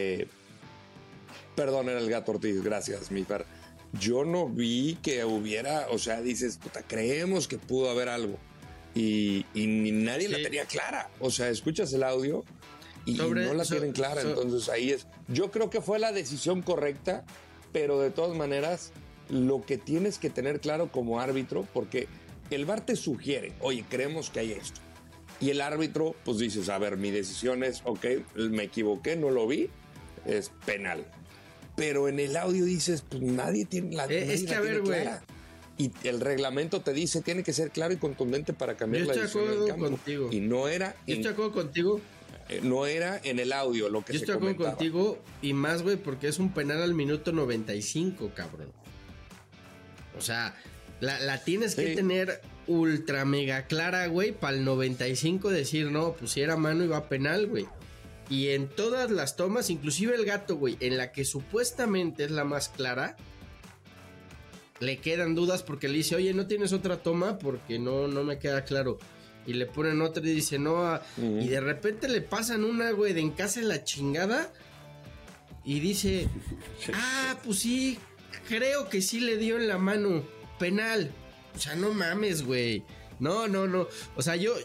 Perdón, era el Gato Ortiz, gracias, mi par. Yo no vi que hubiera, o sea, dices, puta, creemos que pudo haber algo. Y nadie la tenía clara. O sea, escuchas el audio y no la tienen clara. Entonces ahí es. Yo creo que fue la decisión correcta, pero de todas maneras, lo que tienes que tener claro como árbitro, porque el VAR te sugiere, oye, creemos que hay esto. Y el árbitro, pues dices, a ver, mi decisión es, ok, me equivoqué, no lo vi, es penal. Pero en el audio dices, pues nadie tiene la clara. Y el reglamento te dice, tiene que ser claro y contundente para cambiar la decisión del campo. Contigo. Y no era... Yo estoy de acuerdo contigo. No era en el audio lo que se comentaba. Yo estoy de acuerdo contigo y más, güey, porque es un penal al minuto 95, cabrón. O sea, la tienes que tener ultra mega clara, güey, para el 95 decir, no, pues si era mano iba a penal, güey. Y en todas las tomas, inclusive el gato, güey, en la que supuestamente es la más clara, le quedan dudas porque le dice, oye, ¿no tienes otra toma? Porque no me queda claro. Y le ponen otra y dice, no. Y de repente le pasan una, güey, de en casa en la chingada. Y dice, pues sí, creo que sí le dio en la mano. Penal. O sea, no mames, güey. No. O sea, yo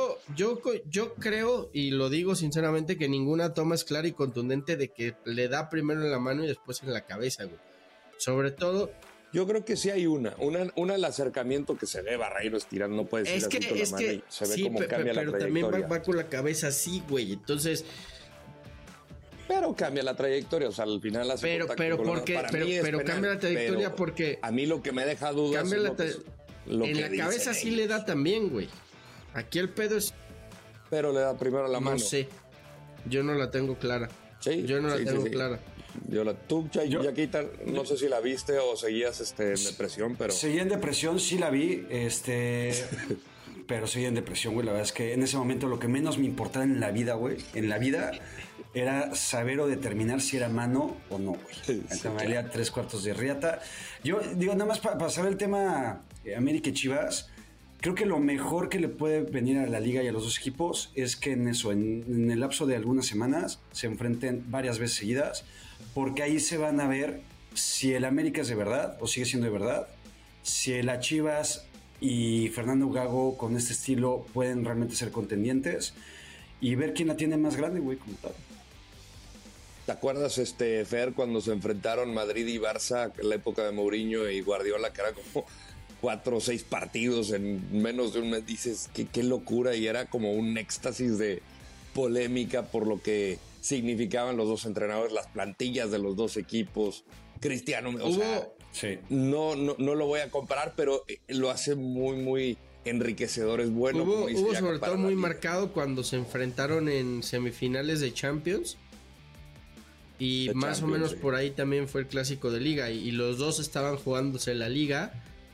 creo, y lo digo sinceramente, que ninguna toma es clara y contundente de que le da primero en la mano y después en la cabeza, güey. Sobre todo... Yo creo que sí hay una el acercamiento que se ve Barreiro estirando, no puede decir así con la mano y se ve como cambia la trayectoria. Pero también va con la cabeza así, güey, entonces... Pero cambia la trayectoria, o sea, al final hace contacto con la mano. Pero cambia la trayectoria porque... A mí lo que me deja dudas es lo que en la cabeza sí le da también, güey. Aquí el pedo es... Pero le da primero la mano. No sé, yo no la tengo clara. Sí, yo no la tengo clara. Tú, Yaquita, no sé si la viste o seguías en depresión, pero... Seguí en depresión, sí la vi, pero seguí en depresión, güey. La verdad es que en ese momento lo que menos me importaba en la vida, güey, era saber o determinar si era mano o no, güey. Entonces me valía 3/4 de riata. Yo digo, nada más para saber el tema América y Chivas, creo que lo mejor que le puede venir a la liga y a los dos equipos es que en el lapso de algunas semanas se enfrenten varias veces seguidas, porque ahí se van a ver si el América es de verdad o sigue siendo de verdad, si la Chivas y Fernando Gago con este estilo pueden realmente ser contendientes y ver quién la tiene más grande, güey, como tal. ¿Te acuerdas, Fer, cuando se enfrentaron Madrid y Barça en la época de Mourinho y Guardiola, que era como 4 o 6 partidos en menos de un mes? Dices, qué locura, y era como un éxtasis de polémica por lo que significaban los dos entrenadores, las plantillas de los dos equipos. Cristiano, no lo voy a comparar, pero lo hace muy, muy enriquecedor, es bueno. Hubo sobre todo muy marcado cuando se enfrentaron en semifinales de Champions. Y más o menos por ahí también fue el clásico de Liga. Y los dos estaban jugándose la Liga.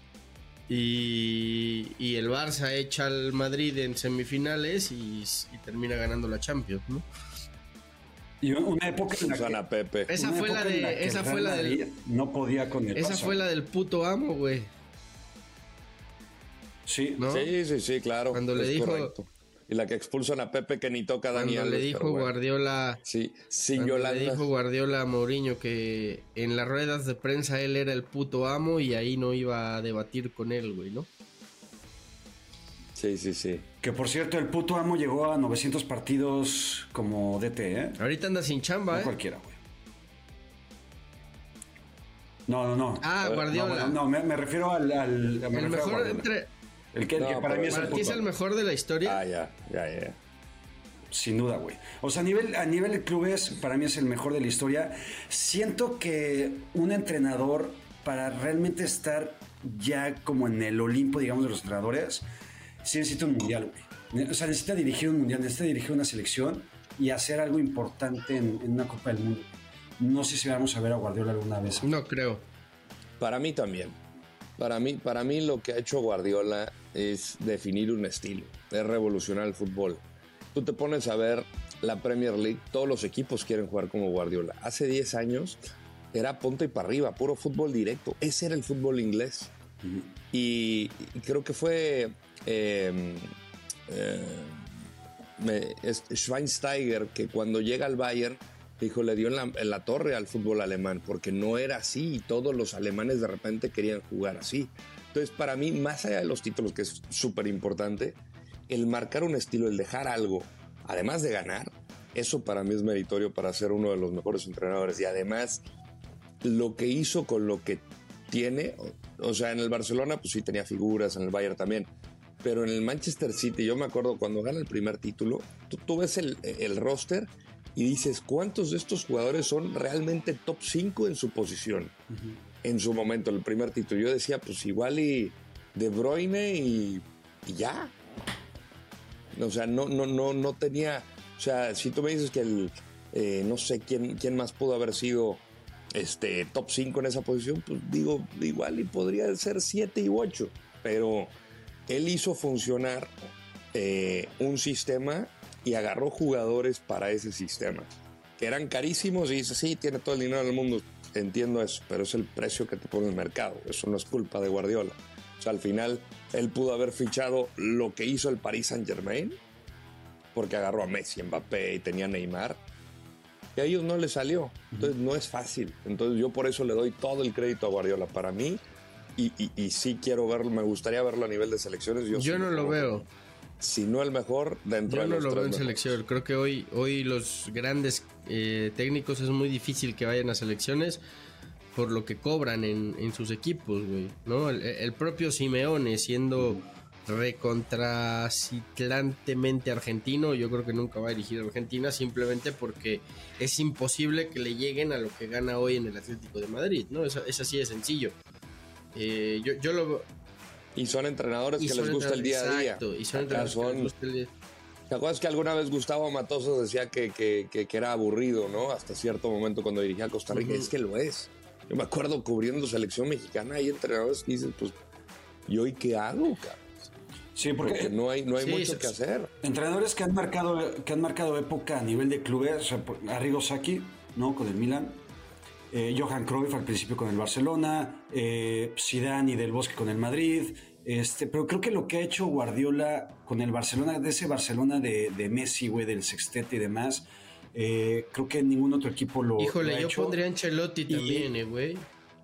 Y el Barça echa al Madrid en semifinales y termina ganando la Champions, ¿no? Y una época en la que Pepe. Esa fue la del no podía con el Esa Barça. fue la del puto amo, güey. Sí, ¿no? Sí, claro. Cuando le dijo, correcto. Y la que expulsan a Pepe, que ni toca a Dani Alves. Cuando le dijo Guardiola, sí, sin Yolanda. Le dijo Guardiola a Mourinho que en las ruedas de prensa él era el puto amo y ahí no iba a debatir con él, güey, ¿no? Sí. Que por cierto, el puto amo llegó a 900 partidos como DT, ¿eh? Ahorita anda sin chamba, no cualquiera, güey. No. Guardiola. No, me refiero al el mejor entre... El que para mí es el puto. ¿Es el mejor de la historia? Ya. Sin duda, güey. O sea, a nivel de clubes, para mí es el mejor de la historia. Siento que un entrenador, para realmente estar ya como en el Olimpo, digamos, de los entrenadores, sí necesita un mundial, güey. O sea, necesita dirigir un mundial, necesita dirigir una selección y hacer algo importante en una Copa del Mundo. No sé si vamos a ver a Guardiola alguna vez. No creo. Para mí también. Para mí lo que ha hecho Guardiola es definir un estilo, es revolucionar el fútbol. Tú te pones a ver la Premier League, todos los equipos quieren jugar como Guardiola. Hace 10 años era punta y para arriba, puro fútbol directo. Ese era el fútbol inglés. Y creo que fue Schweinsteiger que cuando llega al Bayern dijo, le dio en la torre al fútbol alemán, porque no era así y todos los alemanes de repente querían jugar así. Entonces, para mí, más allá de los títulos, que es súper importante, el marcar un estilo, el dejar algo, además de ganar, eso para mí es meritorio para ser uno de los mejores entrenadores. Y además, lo que hizo con lo que tiene, o sea, en el Barcelona pues sí tenía figuras, en el Bayern también, pero en el Manchester City, yo me acuerdo cuando gana el primer título, tú ves el roster y dices, ¿cuántos de estos jugadores son realmente top 5 en su posición? En su momento, el primer título. Yo decía, pues igual y De Bruyne y ya. O sea, no tenía... O sea, si tú me dices que no sé quién más pudo haber sido top 5 en esa posición, pues digo, igual y podría ser 7 y 8. Pero él hizo funcionar un sistema y agarró jugadores para ese sistema, que eran carísimos y dice, sí, tiene todo el dinero del mundo, entiendo eso, pero es el precio que te pone el mercado, eso no es culpa de Guardiola. O sea, al final, él pudo haber fichado lo que hizo el Paris Saint-Germain, porque agarró a Messi, Mbappé y tenía Neymar, y a ellos no les salió. Entonces no es fácil. Entonces yo por eso le doy todo el crédito a Guardiola. Para mí, y sí quiero verlo, me gustaría verlo a nivel de selecciones. Yo no lo veo. Si no el mejor, dentro de los tres. Yo no lo veo en mejores. selección. Creo que hoy los grandes técnicos es muy difícil que vayan a selecciones por lo que cobran en sus equipos, güey, ¿no? El propio Simeone, siendo recontracitlantemente argentino, yo creo que nunca va a dirigir a Argentina, simplemente porque es imposible que le lleguen a lo que gana hoy en el Atlético de Madrid, ¿no? Es así de sencillo. Yo lo veo. Y son entrenadores que les gusta el día a día. Exacto, y son entrenadores que les gusta el día. ¿Te acuerdas que alguna vez Gustavo Matosas decía que era aburrido, ¿no? Hasta cierto momento cuando dirigía a Costa Rica. Es que lo es. Yo me acuerdo cubriendo selección mexicana, hay entrenadores que dicen, pues, ¿y hoy qué hago, cabrón? Sí, porque no hay mucho que hacer. Entrenadores que han marcado época a nivel de clubes, o sea, Arrigo Sacchi, ¿no? Con el Milan, Johan Cruyff al principio con el Barcelona, Zidane y Del Bosque con el Madrid, pero creo que lo que ha hecho Guardiola con el Barcelona, de ese Barcelona de Messi, güey, del sextete y demás, creo que ningún otro equipo lo Híjole, ha yo hecho. pondría a Ancelotti también, güey.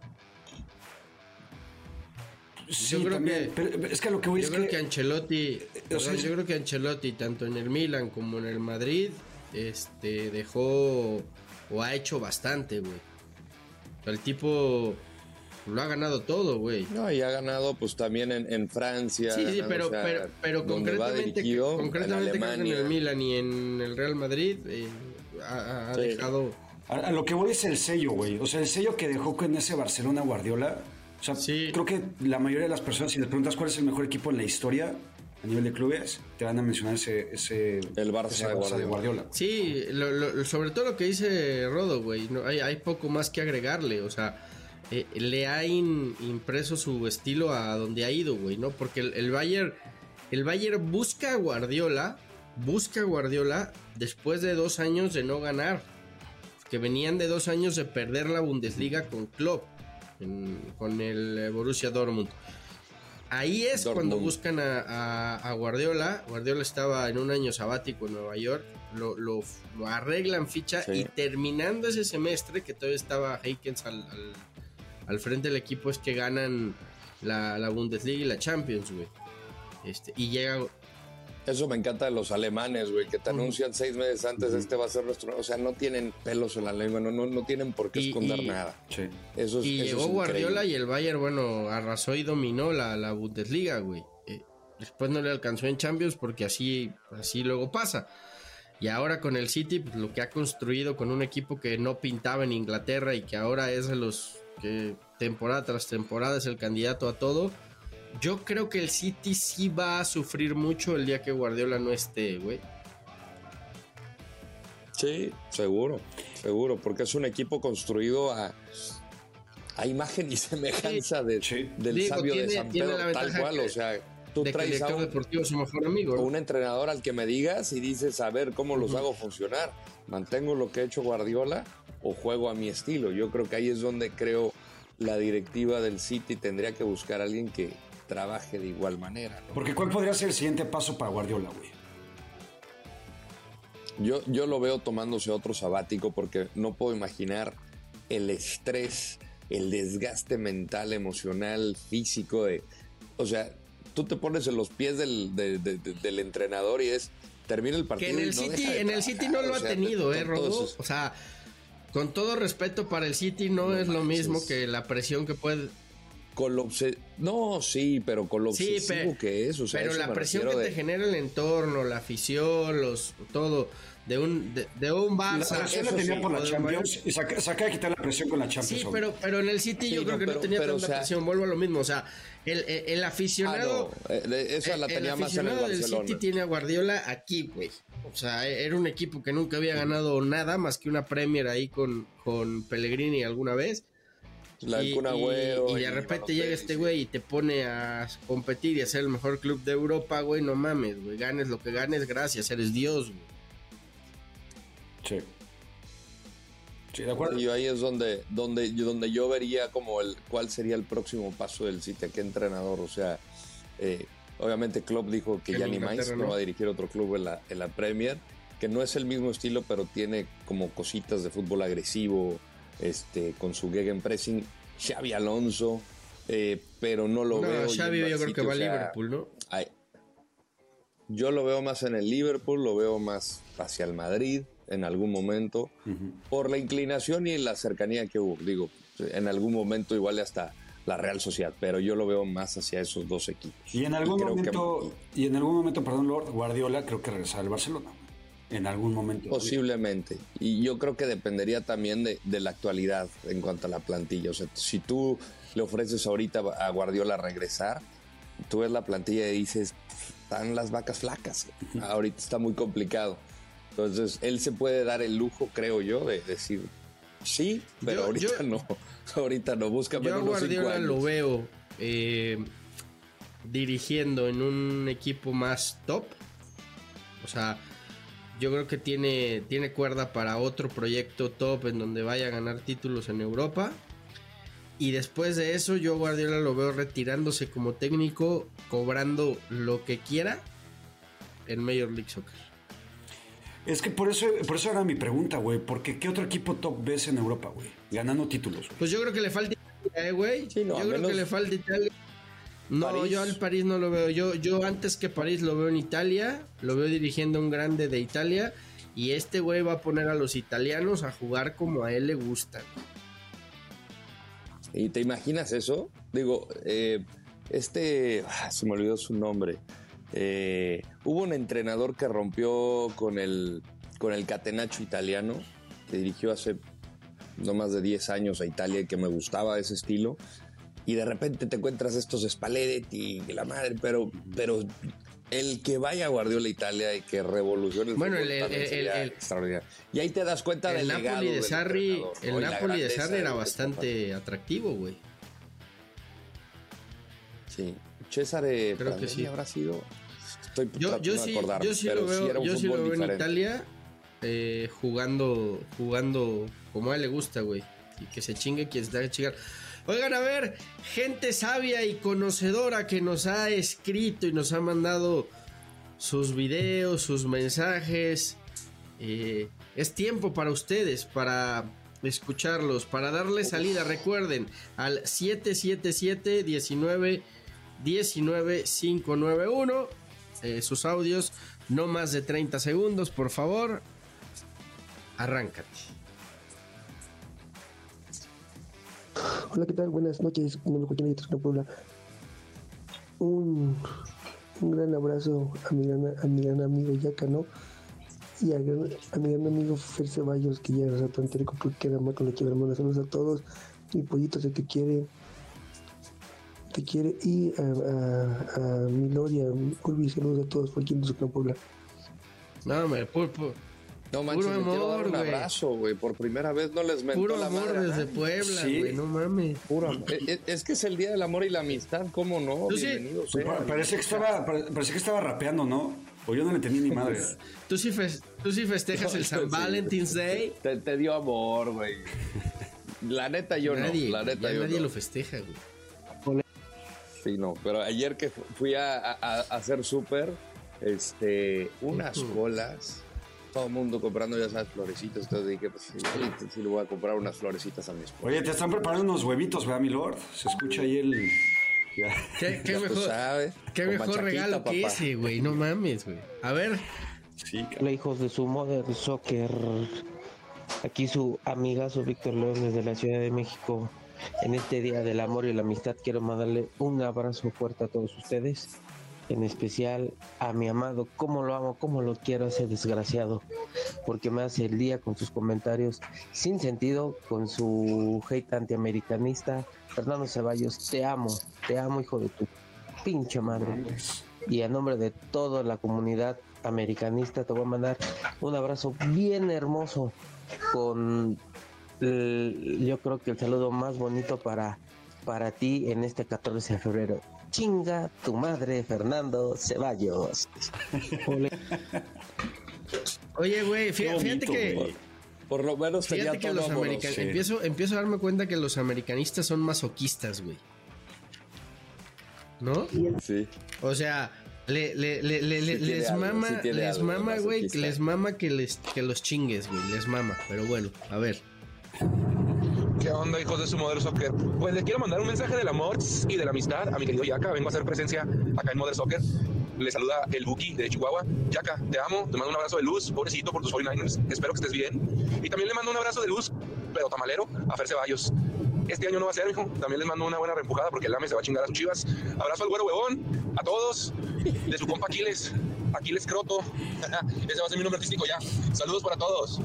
Sí, yo creo también, pero es que lo que voy es que Ancelotti, o sea, yo creo que Ancelotti tanto en el Milan como en el Madrid dejó o ha hecho bastante, güey. O sea, el tipo lo ha ganado todo, güey. No, y ha ganado pues también en Francia. Sí, pero, o sea, pero concretamente creo que en el Milan y en el Real Madrid ha Sí. dejado. A lo que voy es el sello, güey. O sea, el sello que dejó con ese Barcelona Guardiola. O sea, Sí. creo que la mayoría de las personas, si les preguntas cuál es el mejor equipo en la historia a nivel de clubes, te van a mencionar El Barça de Guardiola. Sí, sobre todo lo que dice Rodo, güey. No, hay poco más que agregarle. O sea, le ha impreso su estilo a donde ha ido, güey, ¿no? Porque el Bayern busca a Guardiola después de 2 años de no ganar. Que venían de 2 años de perder la Bundesliga con Klopp. Con el Borussia Dortmund. Ahí es cuando buscan a Guardiola. Guardiola estaba en un año sabático en Nueva York. Lo arreglan ficha, Sí. y terminando ese semestre, que todavía estaba Heikens al frente del equipo, es que ganan la Bundesliga y la Champions, güey. Y llega. Eso me encanta de los alemanes, güey, que te anuncian 6 meses antes, va a ser nuestro. O sea, no tienen pelos en la lengua, no tienen por qué esconder nada. Sí. Eso Y es llegó Guardiola increíble. y el Bayern, bueno, arrasó y dominó la Bundesliga, güey. Después no le alcanzó en Champions porque así luego pasa. Y ahora con el City, pues, lo que ha construido con un equipo que no pintaba en Inglaterra y que ahora es de los que temporada tras temporada es el candidato a todo. Yo creo que el City sí va a sufrir mucho el día que Guardiola no esté, güey. Sí, seguro, porque es un equipo construido a imagen y semejanza del sabio de San tiene Pedro, la tal ventaja cual, o sea, tú de que el traes a director deportivo es su mejor amigo, ¿no? un entrenador al que me digas y dices, a ver, ¿cómo los hago funcionar? ¿Mantengo lo que ha hecho Guardiola o juego a mi estilo? Yo creo que ahí es donde creo la directiva del City tendría que buscar a alguien que trabaje de igual manera, ¿no? Porque ¿cuál podría ser el siguiente paso para Guardiola, güey? Yo lo veo tomándose otro sabático porque no puedo imaginar el estrés, el desgaste mental, emocional, físico. O sea, tú te pones en los pies del entrenador y termina el partido. Que en y el no City, deja de en el City no trabajar, lo ha o sea, tenido, con Rodo. todos esos- O sea, con todo respeto para el City, no es lo mismo que la presión que puede. Con lo no, sí, pero con lo Sí, obsesivo que es. O sea, pero eso la me presión que refiero te genera el entorno, la afición, todo, de un Barça. La presión la eso tenía sí, por la o de un Champions y saca de quitar la presión con la Champions. Sí, hombre. pero en el City Sí, yo creo no, que no pero- tenía pero, tanta o sea, presión. Vuelvo a lo mismo. O sea, el aficionado. esa la tenía más en el aficionado del Barcelona. City tiene a Guardiola aquí, güey. O sea, era un equipo que nunca había ganado nada más que una Premier ahí con Pellegrini alguna vez. El Kun Agüero y de repente llega este güey y te pone a competir y a ser el mejor club de Europa, güey, no mames, güey, ganes lo que ganes, gracias, eres Dios, güey. Sí. Sí, de acuerdo. Y ahí es donde yo vería como cuál sería el próximo paso del City, a qué entrenador, o sea, obviamente Klopp dijo que ya ni más no va a dirigir otro club en la Premier, que no es el mismo estilo, pero tiene como cositas de fútbol agresivo, con su gegenpressing. Xavi Alonso, pero no lo veo. Xavi yo creo que va a Liverpool, ¿no? Yo lo veo más en el Liverpool, lo veo más hacia el Madrid en algún momento, por la inclinación y la cercanía que hubo. Digo, en algún momento igual hasta la Real Sociedad, pero yo lo veo más hacia esos dos equipos. Y en algún momento, perdón, Lord, Guardiola creo que regresará al Barcelona. En algún momento. Posiblemente. Y yo creo que dependería también de la actualidad en cuanto a la plantilla. O sea, si tú le ofreces ahorita a Guardiola regresar, tú ves la plantilla y dices, están las vacas flacas. Ahorita está muy complicado. Entonces, él se puede dar el lujo, creo yo, de decir, sí, pero ahorita no. Ahorita no. Búscame yo a unos 5 Guardiola años. lo veo dirigiendo en un equipo más top. O sea, yo creo que tiene cuerda para otro proyecto top en donde vaya a ganar títulos en Europa. Y después de eso, yo a Guardiola lo veo retirándose como técnico, cobrando lo que quiera en Major League Soccer. Es que por eso era mi pregunta, güey. Porque ¿qué otro equipo top ves en Europa, güey? Ganando títulos, güey. Pues yo creo que le falta Italia, güey. Sí, no, yo creo que le falta Italia. No, París. yo al París no lo veo. Yo antes que París lo veo en Italia. Lo veo dirigiendo a un grande de Italia. Y este güey va a poner a los italianos a jugar como a él le gusta. ¿Y te imaginas eso? Digo, se me olvidó su nombre. Hubo un entrenador que rompió con el catenaccio italiano, que dirigió hace no más de 10 años a Italia y que me gustaba ese estilo. Y de repente te encuentras estos Spalletti y la madre, pero el que vaya a Guardiola a Italia y que revolucione el bueno, fútbol sería extraordinario. Y ahí te das cuenta del legado Napoli de del Sarri, entrenador, ¿no? el Y la Napoli de grandeza Sarri era del bastante atractivo, güey. Sí, César Creo que sí. habrá sido. Estoy Yo tratando de acordarme, sí pero lo veo, sí era un yo sí fútbol lo veo en diferente. Italia jugando como a él le gusta, güey. Y que se chingue quien se tenga que chingar. Oigan, a ver, gente sabia y conocedora que nos ha escrito y nos ha mandado sus videos, sus mensajes. Es tiempo para ustedes, para escucharlos, para darle salida. Recuerden, al 777-19-19-591. Sus audios, no más de 30 segundos, por favor. Arráncate. Hola, ¿qué tal? Buenas noches, mi nombre es Joaquín Ayatollah Puebla. Un gran abrazo a mi gran amigo Yaka, ¿no? Y a mi gran amigo Fer Ceballos, que ya es Atlántico, porque queda mal con la quiebra, hermano. Saludos a todos. Mi pollito se te quiere. Y a mi Loria, Urbi, saludos a todos por aquí en Tuxtlan, Puebla. No, me No manches, puro le quiero amor, dar un güey. abrazo, güey. Por primera vez no les mentó puro la amor madre. desde Puebla, Sí. güey, no mames. Puro amor. Es que es el día del amor y la amistad, ¿cómo no? Tú sí. Bienvenidos sean. Parece que estaba rapeando, ¿no? O yo no le entendí ni madre. ¿Tú sí festejas el San Sí. Valentine's Day? Te dio amor, güey. La neta yo Nadie, no. La neta ya yo nadie no. lo festeja, güey. Sí, no. Pero ayer que fui a hacer súper, unas colas. Todo el mundo comprando, ya sabes, florecitas. Entonces dije, pues sí le voy a comprar unas florecitas a mi esposa. Oye, te están preparando unos huevitos, ¿verdad, mi Lord? Se escucha ahí el... Ya. ¿Qué Ya tú mejor, sabes, qué con mejor machaquita, regalo que papá. ese, güey? No mames, güey. A ver, Sí, cabrón. Hola, hijos de su Modern Soccer. Aquí su amigazo Víctor León desde la Ciudad de México. En este Día del Amor y la Amistad quiero mandarle un abrazo fuerte a todos ustedes. En especial a mi amado, cómo lo amo, cómo lo quiero a ese desgraciado. Porque me hace el día con sus comentarios sin sentido, con su hate antiamericanista. Fernando Ceballos, te amo, hijo de tu pinche madre. Y a nombre de toda la comunidad americanista te voy a mandar un abrazo bien hermoso con yo creo que el saludo más bonito para ti en este 14 de febrero. Chinga tu madre, Fernando Ceballos. Oye, güey, fíjate que... Por lo menos tenía Fíjate que todo los amoroso. empiezo a darme cuenta que los americanistas son masoquistas, güey. ¿No? Sí. O sea, les algo, mama, sí tiene les algo de mama, güey, masoquista. les mama que los chingues, güey, les mama. Pero bueno, a ver. ¿Qué onda, hijos de su Mother Soccer? Pues le quiero mandar un mensaje del amor y de la amistad a mi querido Yaka. Vengo a hacer presencia acá en Mother Soccer. Le saluda el Buki de Chihuahua. Yaka, te amo. Te mando un abrazo de luz. Pobrecito por tus 49ers. Espero que estés bien. Y también le mando un abrazo de luz, pero tamalero, a Fer Ceballos. Este año no va a ser, mijo. También les mando una buena reempujada porque el Lame se va a chingar a sus Chivas. Abrazo al güero huevón, a todos. De su compa Aquiles Croto. Ese va a ser mi nombre artístico ya. Saludos para todos.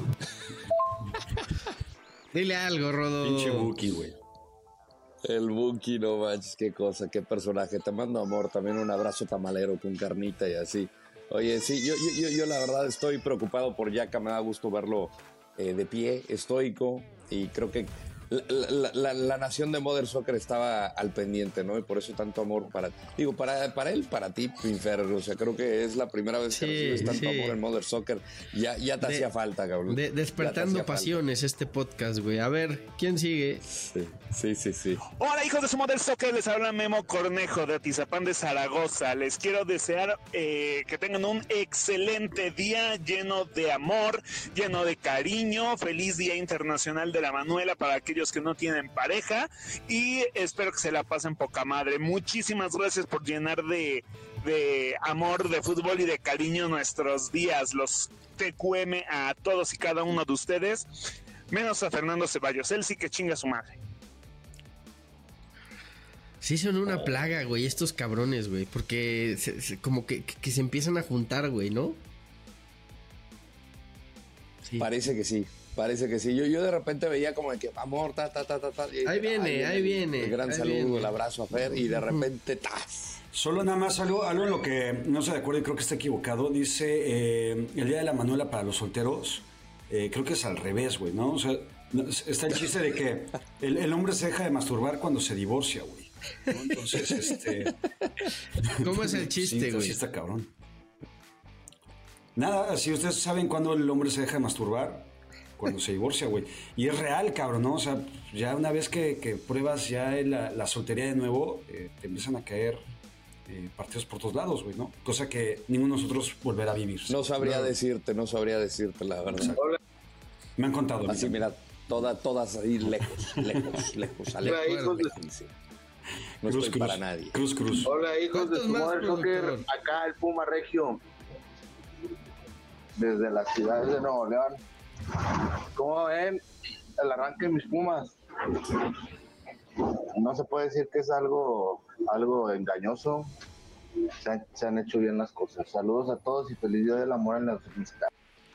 Dile algo, Rodo. Pinche Buki, güey. El Buki, no manches, qué cosa, qué personaje. Te mando amor, también un abrazo tamalero con carnita y así. Oye, sí, yo la verdad estoy preocupado por Yaka, me da gusto verlo de pie, estoico, y creo que la nación de Mother Soccer estaba al pendiente, ¿no? Y por eso tanto amor para él, para ti, Pinfer. O sea, creo que es la primera vez que recibes tanto amor en Mother Soccer. Ya te hacía falta, cabrón. Despertando pasiones este podcast, güey. A ver, ¿quién sigue? Sí. Hola, hijos de su Mother Soccer, les habla Memo Cornejo de Atizapán de Zaragoza. Les quiero desear que tengan un excelente día lleno de amor, lleno de cariño. Feliz Día Internacional de la Manuela para aquellos que no tienen pareja, y espero que se la pasen poca madre. Muchísimas gracias por llenar de amor, de fútbol y de cariño nuestros días. Los TQM a todos y cada uno de ustedes, menos a Fernando Ceballos. Él sí que chinga a su madre. Sí son una plaga, güey, estos cabrones, güey, porque como que se empiezan a juntar, güey, ¿no? Sí. Parece que sí. Yo de repente veía como de que amor, Ahí viene. El gran saludo, el abrazo a Fer, y de repente ¡tas! Solo nada más algo en lo que no estoy de acuerdo y creo que está equivocado. Dice el Día de la Manuela para los solteros. Creo que es al revés, güey, ¿no? O sea, está el chiste de que el hombre se deja de masturbar cuando se divorcia, güey, ¿no? Entonces, ¿cómo es el chiste, güey? Sí, está cabrón. Nada, si ustedes saben cuándo el hombre se deja de masturbar, cuando se divorcia, güey. Y es real, cabrón, ¿no? O sea, ya una vez que pruebas ya la soltería de nuevo, te empiezan a caer partidos por todos lados, güey, ¿no? Cosa que ninguno de nosotros volverá a vivir. No sabría decirte la verdad. Hola. Me han contado. Así, mira, todas ahí lejos. Hola, hijos de... No Cruz, estoy para nadie. Cruz. Hola, hijos de su Mother Soccer. Acá el Puma Regio. Desde la ciudad de Nuevo León. ¿Cómo ven el arranque de mis Pumas? No se puede decir que es algo engañoso. Se han hecho bien las cosas. Saludos a todos y feliz Día del Amor en la amistad.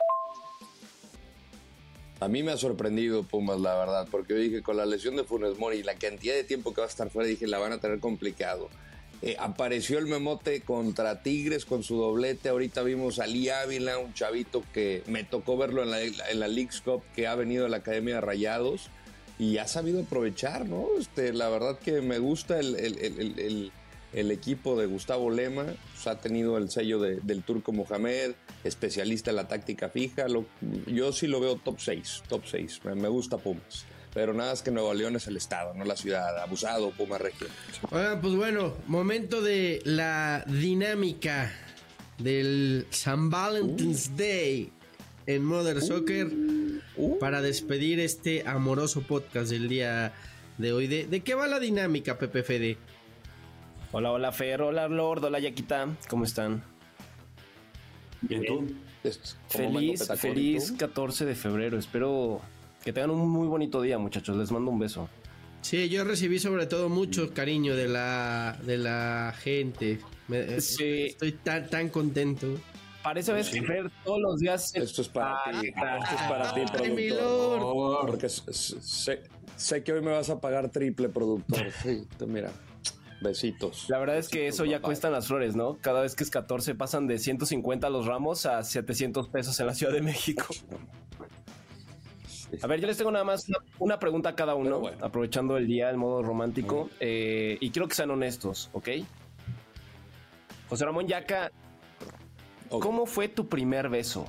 A mí me ha sorprendido Pumas, la verdad, porque yo dije con la lesión de Funes Mori y la cantidad de tiempo que va a estar fuera, dije la van a tener complicado. Apareció el Memote contra Tigres con su doblete. Ahorita vimos a Lee Ávila, un chavito que me tocó verlo en la Leagues Cup, que ha venido a la Academia de Rayados y ha sabido aprovechar, ¿no? La verdad que me gusta el equipo de Gustavo Lema. Pues ha tenido el sello del Turco Mohamed, especialista en la táctica fija. Yo sí lo veo top 6. Me gusta Pumas. Pero nada, es que Nuevo León es el estado, no la ciudad. Abusado, Puma Regio. Pues bueno, momento de la dinámica del San Valentine's Day en Mother Soccer para despedir este amoroso podcast del día de hoy. ¿De qué va la dinámica, Pepe Fede? Hola Fer, hola Lord, hola Yaquita, ¿cómo están? Bien, tú. Feliz 14 de febrero, espero que tengan un muy bonito día, muchachos, les mando un beso. Sí, yo recibí sobre todo mucho cariño de la gente. Estoy tan contento. Parece que Fer todos los días... Esto es para ti. Esto es para ti, productor. No, porque sé que hoy me vas a pagar triple, productor. Sí, mira, besitos. La verdad es que eso ya cuestan las flores, ¿no? Cada vez que es 14 pasan de 150 los ramos a 700 pesos en la Ciudad de México. A ver, yo les tengo nada más una pregunta a cada uno, bueno, aprovechando el día, el modo romántico, y quiero que sean honestos, ¿ok? José Ramón Yaca, ¿cómo fue tu primer beso?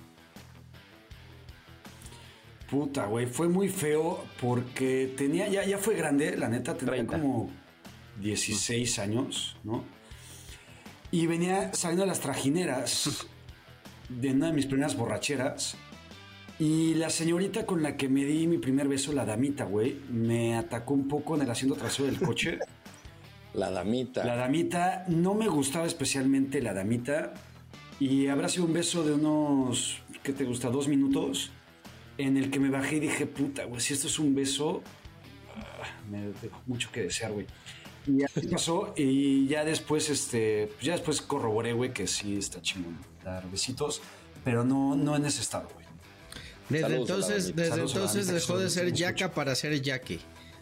Puta, güey, fue muy feo porque tenía, ya fue grande, la neta, tenía 30. Como 16 años, ¿no? Y venía saliendo de las trajineras de una de mis primeras borracheras. Y la señorita con la que me di mi primer beso, la damita, güey, me atacó un poco en el asiento trasero del coche. La damita. La damita, no me gustaba especialmente la damita. Y habrá sido un beso de unos, ¿qué te gusta? 2 minutos. En el que me bajé y dije, puta, güey, si esto es un beso, me dejó mucho que desear, güey. Y así pasó, y ya después, ya después corroboré, güey, que sí está chingón dar besitos, pero no en ese estado, güey. Desde entonces dejó de ser Yaca para ser Yaque.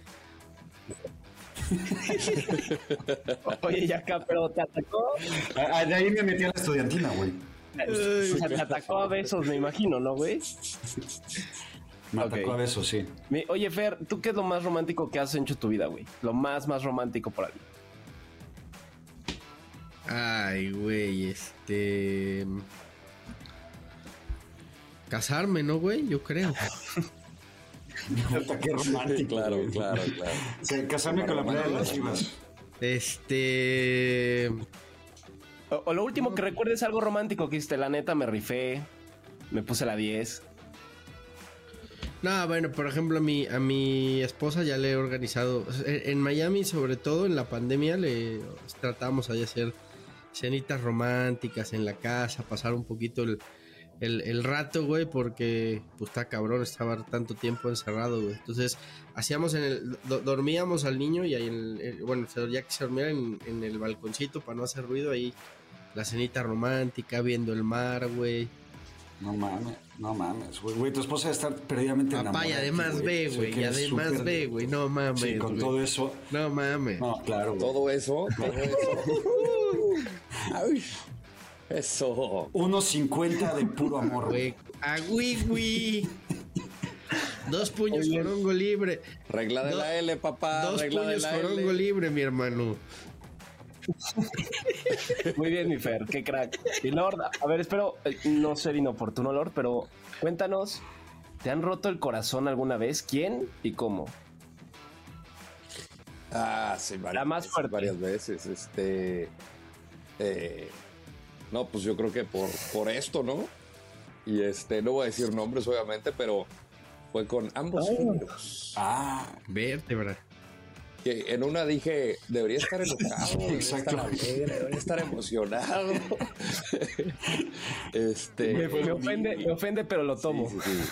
Oye, Yaca, pero te atacó. De ahí me metí a la estudiantina, güey. O sea, te atacó a besos, me imagino, ¿no, güey? Me atacó a besos, sí. Oye, Fer, ¿tú qué es lo más romántico que has hecho en tu vida, güey? Lo más romántico por ahí. Ay, güey, casarme, ¿no, güey? Yo creo. Qué romántico. Claro. O sea, casarme con la playa de las Chivas. O lo último que recuerdes algo romántico que hiciste, la neta, me rifé, me puse la 10. No, bueno, por ejemplo, a mi esposa ya le he organizado, en Miami, sobre todo en la pandemia, le tratamos ahí de hacer cenitas románticas en la casa, pasar un poquito el rato, güey, porque pues está cabrón, estaba tanto tiempo encerrado, güey. Entonces, hacíamos dormíamos al niño y ahí, bueno, ya que se dormía en el balconcito para no hacer ruido, ahí la cenita romántica, viendo el mar, güey. No mames, güey, tu esposa debe estar perdidamente enamorada. Papá, y además ve, güey, y además ve, güey, no mames. Sí, con todo eso. No mames. No, claro, güey. Todo eso. Ay, eso. 1.50 de puro amor, güey. Agüigüi. 2 puños forongo libre. Regla de la L, papá. 2 regla puños de la forongo L. libre, mi hermano. Muy bien, mi Fer, qué crack. Y Lord, a ver, espero no ser inoportuno, Lord, pero cuéntanos, ¿te han roto el corazón alguna vez? ¿Quién y cómo? Sí, la más fuerte. Varias veces, no, pues yo creo que por esto, ¿no? Y no voy a decir nombres, obviamente, pero fue con ambos géneros. Vértebra. Que en una dije, debería estar enojado, debería estar alegre, debería estar emocionado. Me ofende, pero lo tomo.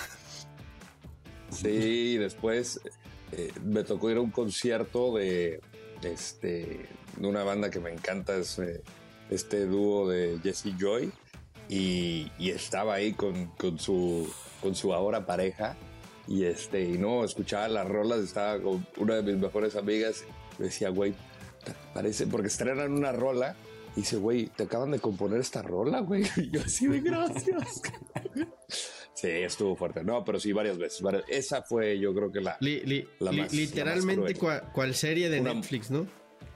Sí, después me tocó ir a un concierto de una banda que me encanta, es este dúo de Jesse Joy, y estaba ahí con su ahora pareja. Y no, escuchaba las rolas, estaba con una de mis mejores amigas, me decía, güey, parece, porque estrenan una rola, y dice, güey, te acaban de componer esta rola, güey. Y yo así de gracias. Sí, estuvo fuerte. No, pero sí, varias veces. Esa fue, yo creo que la más. Literalmente, cual serie de Netflix, ¿no?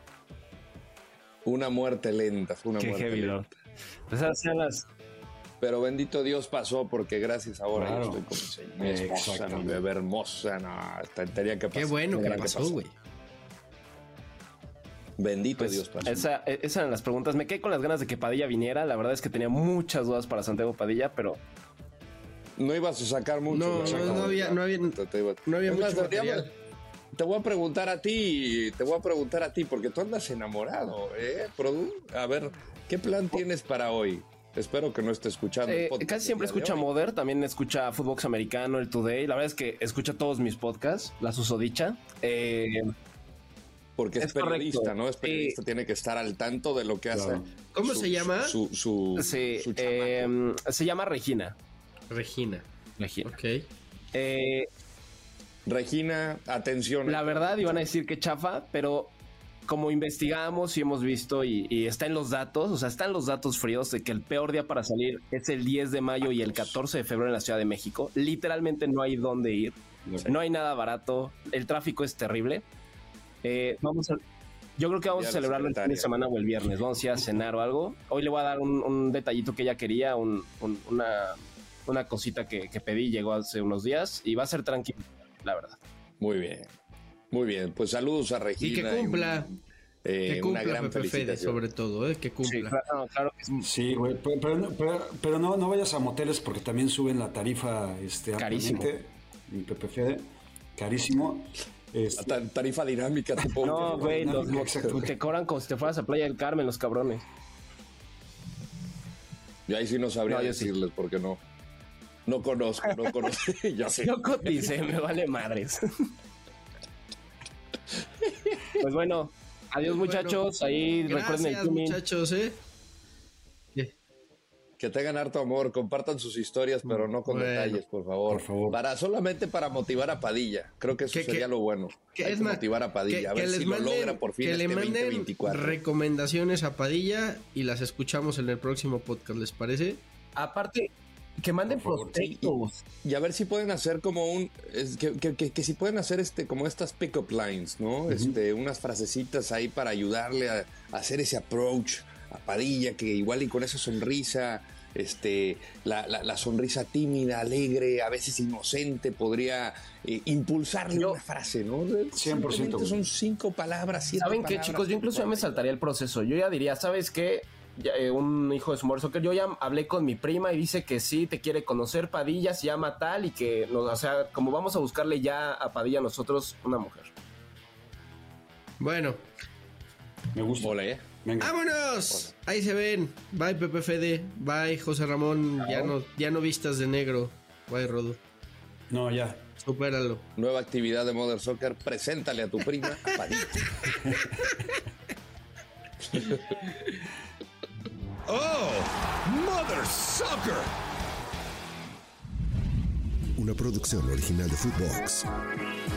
Una muerte lenta, fue una muerte lenta. Esas sean las. Pero bendito Dios pasó, porque gracias ahora yo estoy con mi esposa, mi bebé hermosa, tenía que pasar. Qué bueno que pasó, güey. Bendito Dios pasó. Esas eran las preguntas. Me quedé con las ganas de que Padilla viniera. La verdad es que tenía muchas dudas para Santiago Padilla, pero... No ibas a sacar mucho. No había mucho material. Te voy a preguntar a ti, porque tú andas enamorado, Produ. A ver, ¿qué plan tienes para hoy? Espero que no esté escuchando. Casi siempre escucha Modern, también escucha Footbox Americano, el Today. La verdad es que escucha todos mis podcasts, la susodicha. Porque es periodista, correcto, ¿no? Es periodista, tiene que estar al tanto de lo que hace. ¿Cómo se llama? Se llama Regina. Regina. Ok. Regina, atención. La verdad, iban a decir que chafa, pero como investigamos y hemos visto y está en los datos, o sea, están los datos fríos de que el peor día para salir es el 10 de mayo y el 14 de febrero en la Ciudad de México. Literalmente no hay dónde ir, no hay nada barato, el tráfico es terrible. Yo creo que vamos a celebrarlo el fin de semana o el viernes, vamos a ir a cenar o algo. Hoy le voy a dar un detallito que ella quería, una cosita que pedí, llegó hace unos días y va a ser tranquilo, la verdad. Muy bien. Muy bien, pues saludos a Regina. Y que cumpla. Que cumpla, una gran Pepe Fede, sobre todo, que cumpla. Sí, claro que sí. Sí, güey, pero no vayas a moteles porque también suben la tarifa carísimo. Mi Pepe Fede, carísimo. Tarifa dinámica. Tipo, no, güey, te cobran como si te fueras a Playa del Carmen, los cabrones. Yo ahí sí no sabría decirles porque no conozco. Ya sé. Yo coticé, me vale madres. Pues bueno, adiós muchachos, ahí recuerden el tuning. Muchachos, Que tengan harto amor, compartan sus historias, pero no con detalles, por favor. Solamente para motivar a Padilla. Creo que eso sería lo bueno. Hay que motivar a Padilla, a ver si lo logra por fin este 2024. Recomendaciones a Padilla y las escuchamos en el próximo podcast, ¿les parece? Aparte, que manden prospectos. Y a ver si pueden hacer como que si pueden hacer como estas pick-up lines, ¿no? Unas frasecitas ahí para ayudarle a hacer ese approach a Padilla, que igual y con esa sonrisa, la sonrisa tímida, alegre, a veces inocente, podría impulsarle una frase, ¿no? 100%. Son 5 palabras, 7 ¿Saben palabras. qué, chicos? Yo incluso ya me saltaría el proceso. Yo ya diría, ¿sabes qué? Un hijo de Small Soccer, yo ya hablé con mi prima y dice que sí, te quiere conocer, Padilla, se llama tal, y que, o sea, como vamos a buscarle ya a Padilla nosotros una mujer. Bueno. Me gusta. Ole, Venga. ¡Vámonos! Ahí se ven. Bye, Pepe Fede. Bye, José Ramón. Ya no vistas de negro. Bye, Rodo. No, ya. Supéralo. Nueva actividad de Mother Soccer. Preséntale a tu prima a Padilla. Oh, Mother Soccer. Una producción original de Footbox.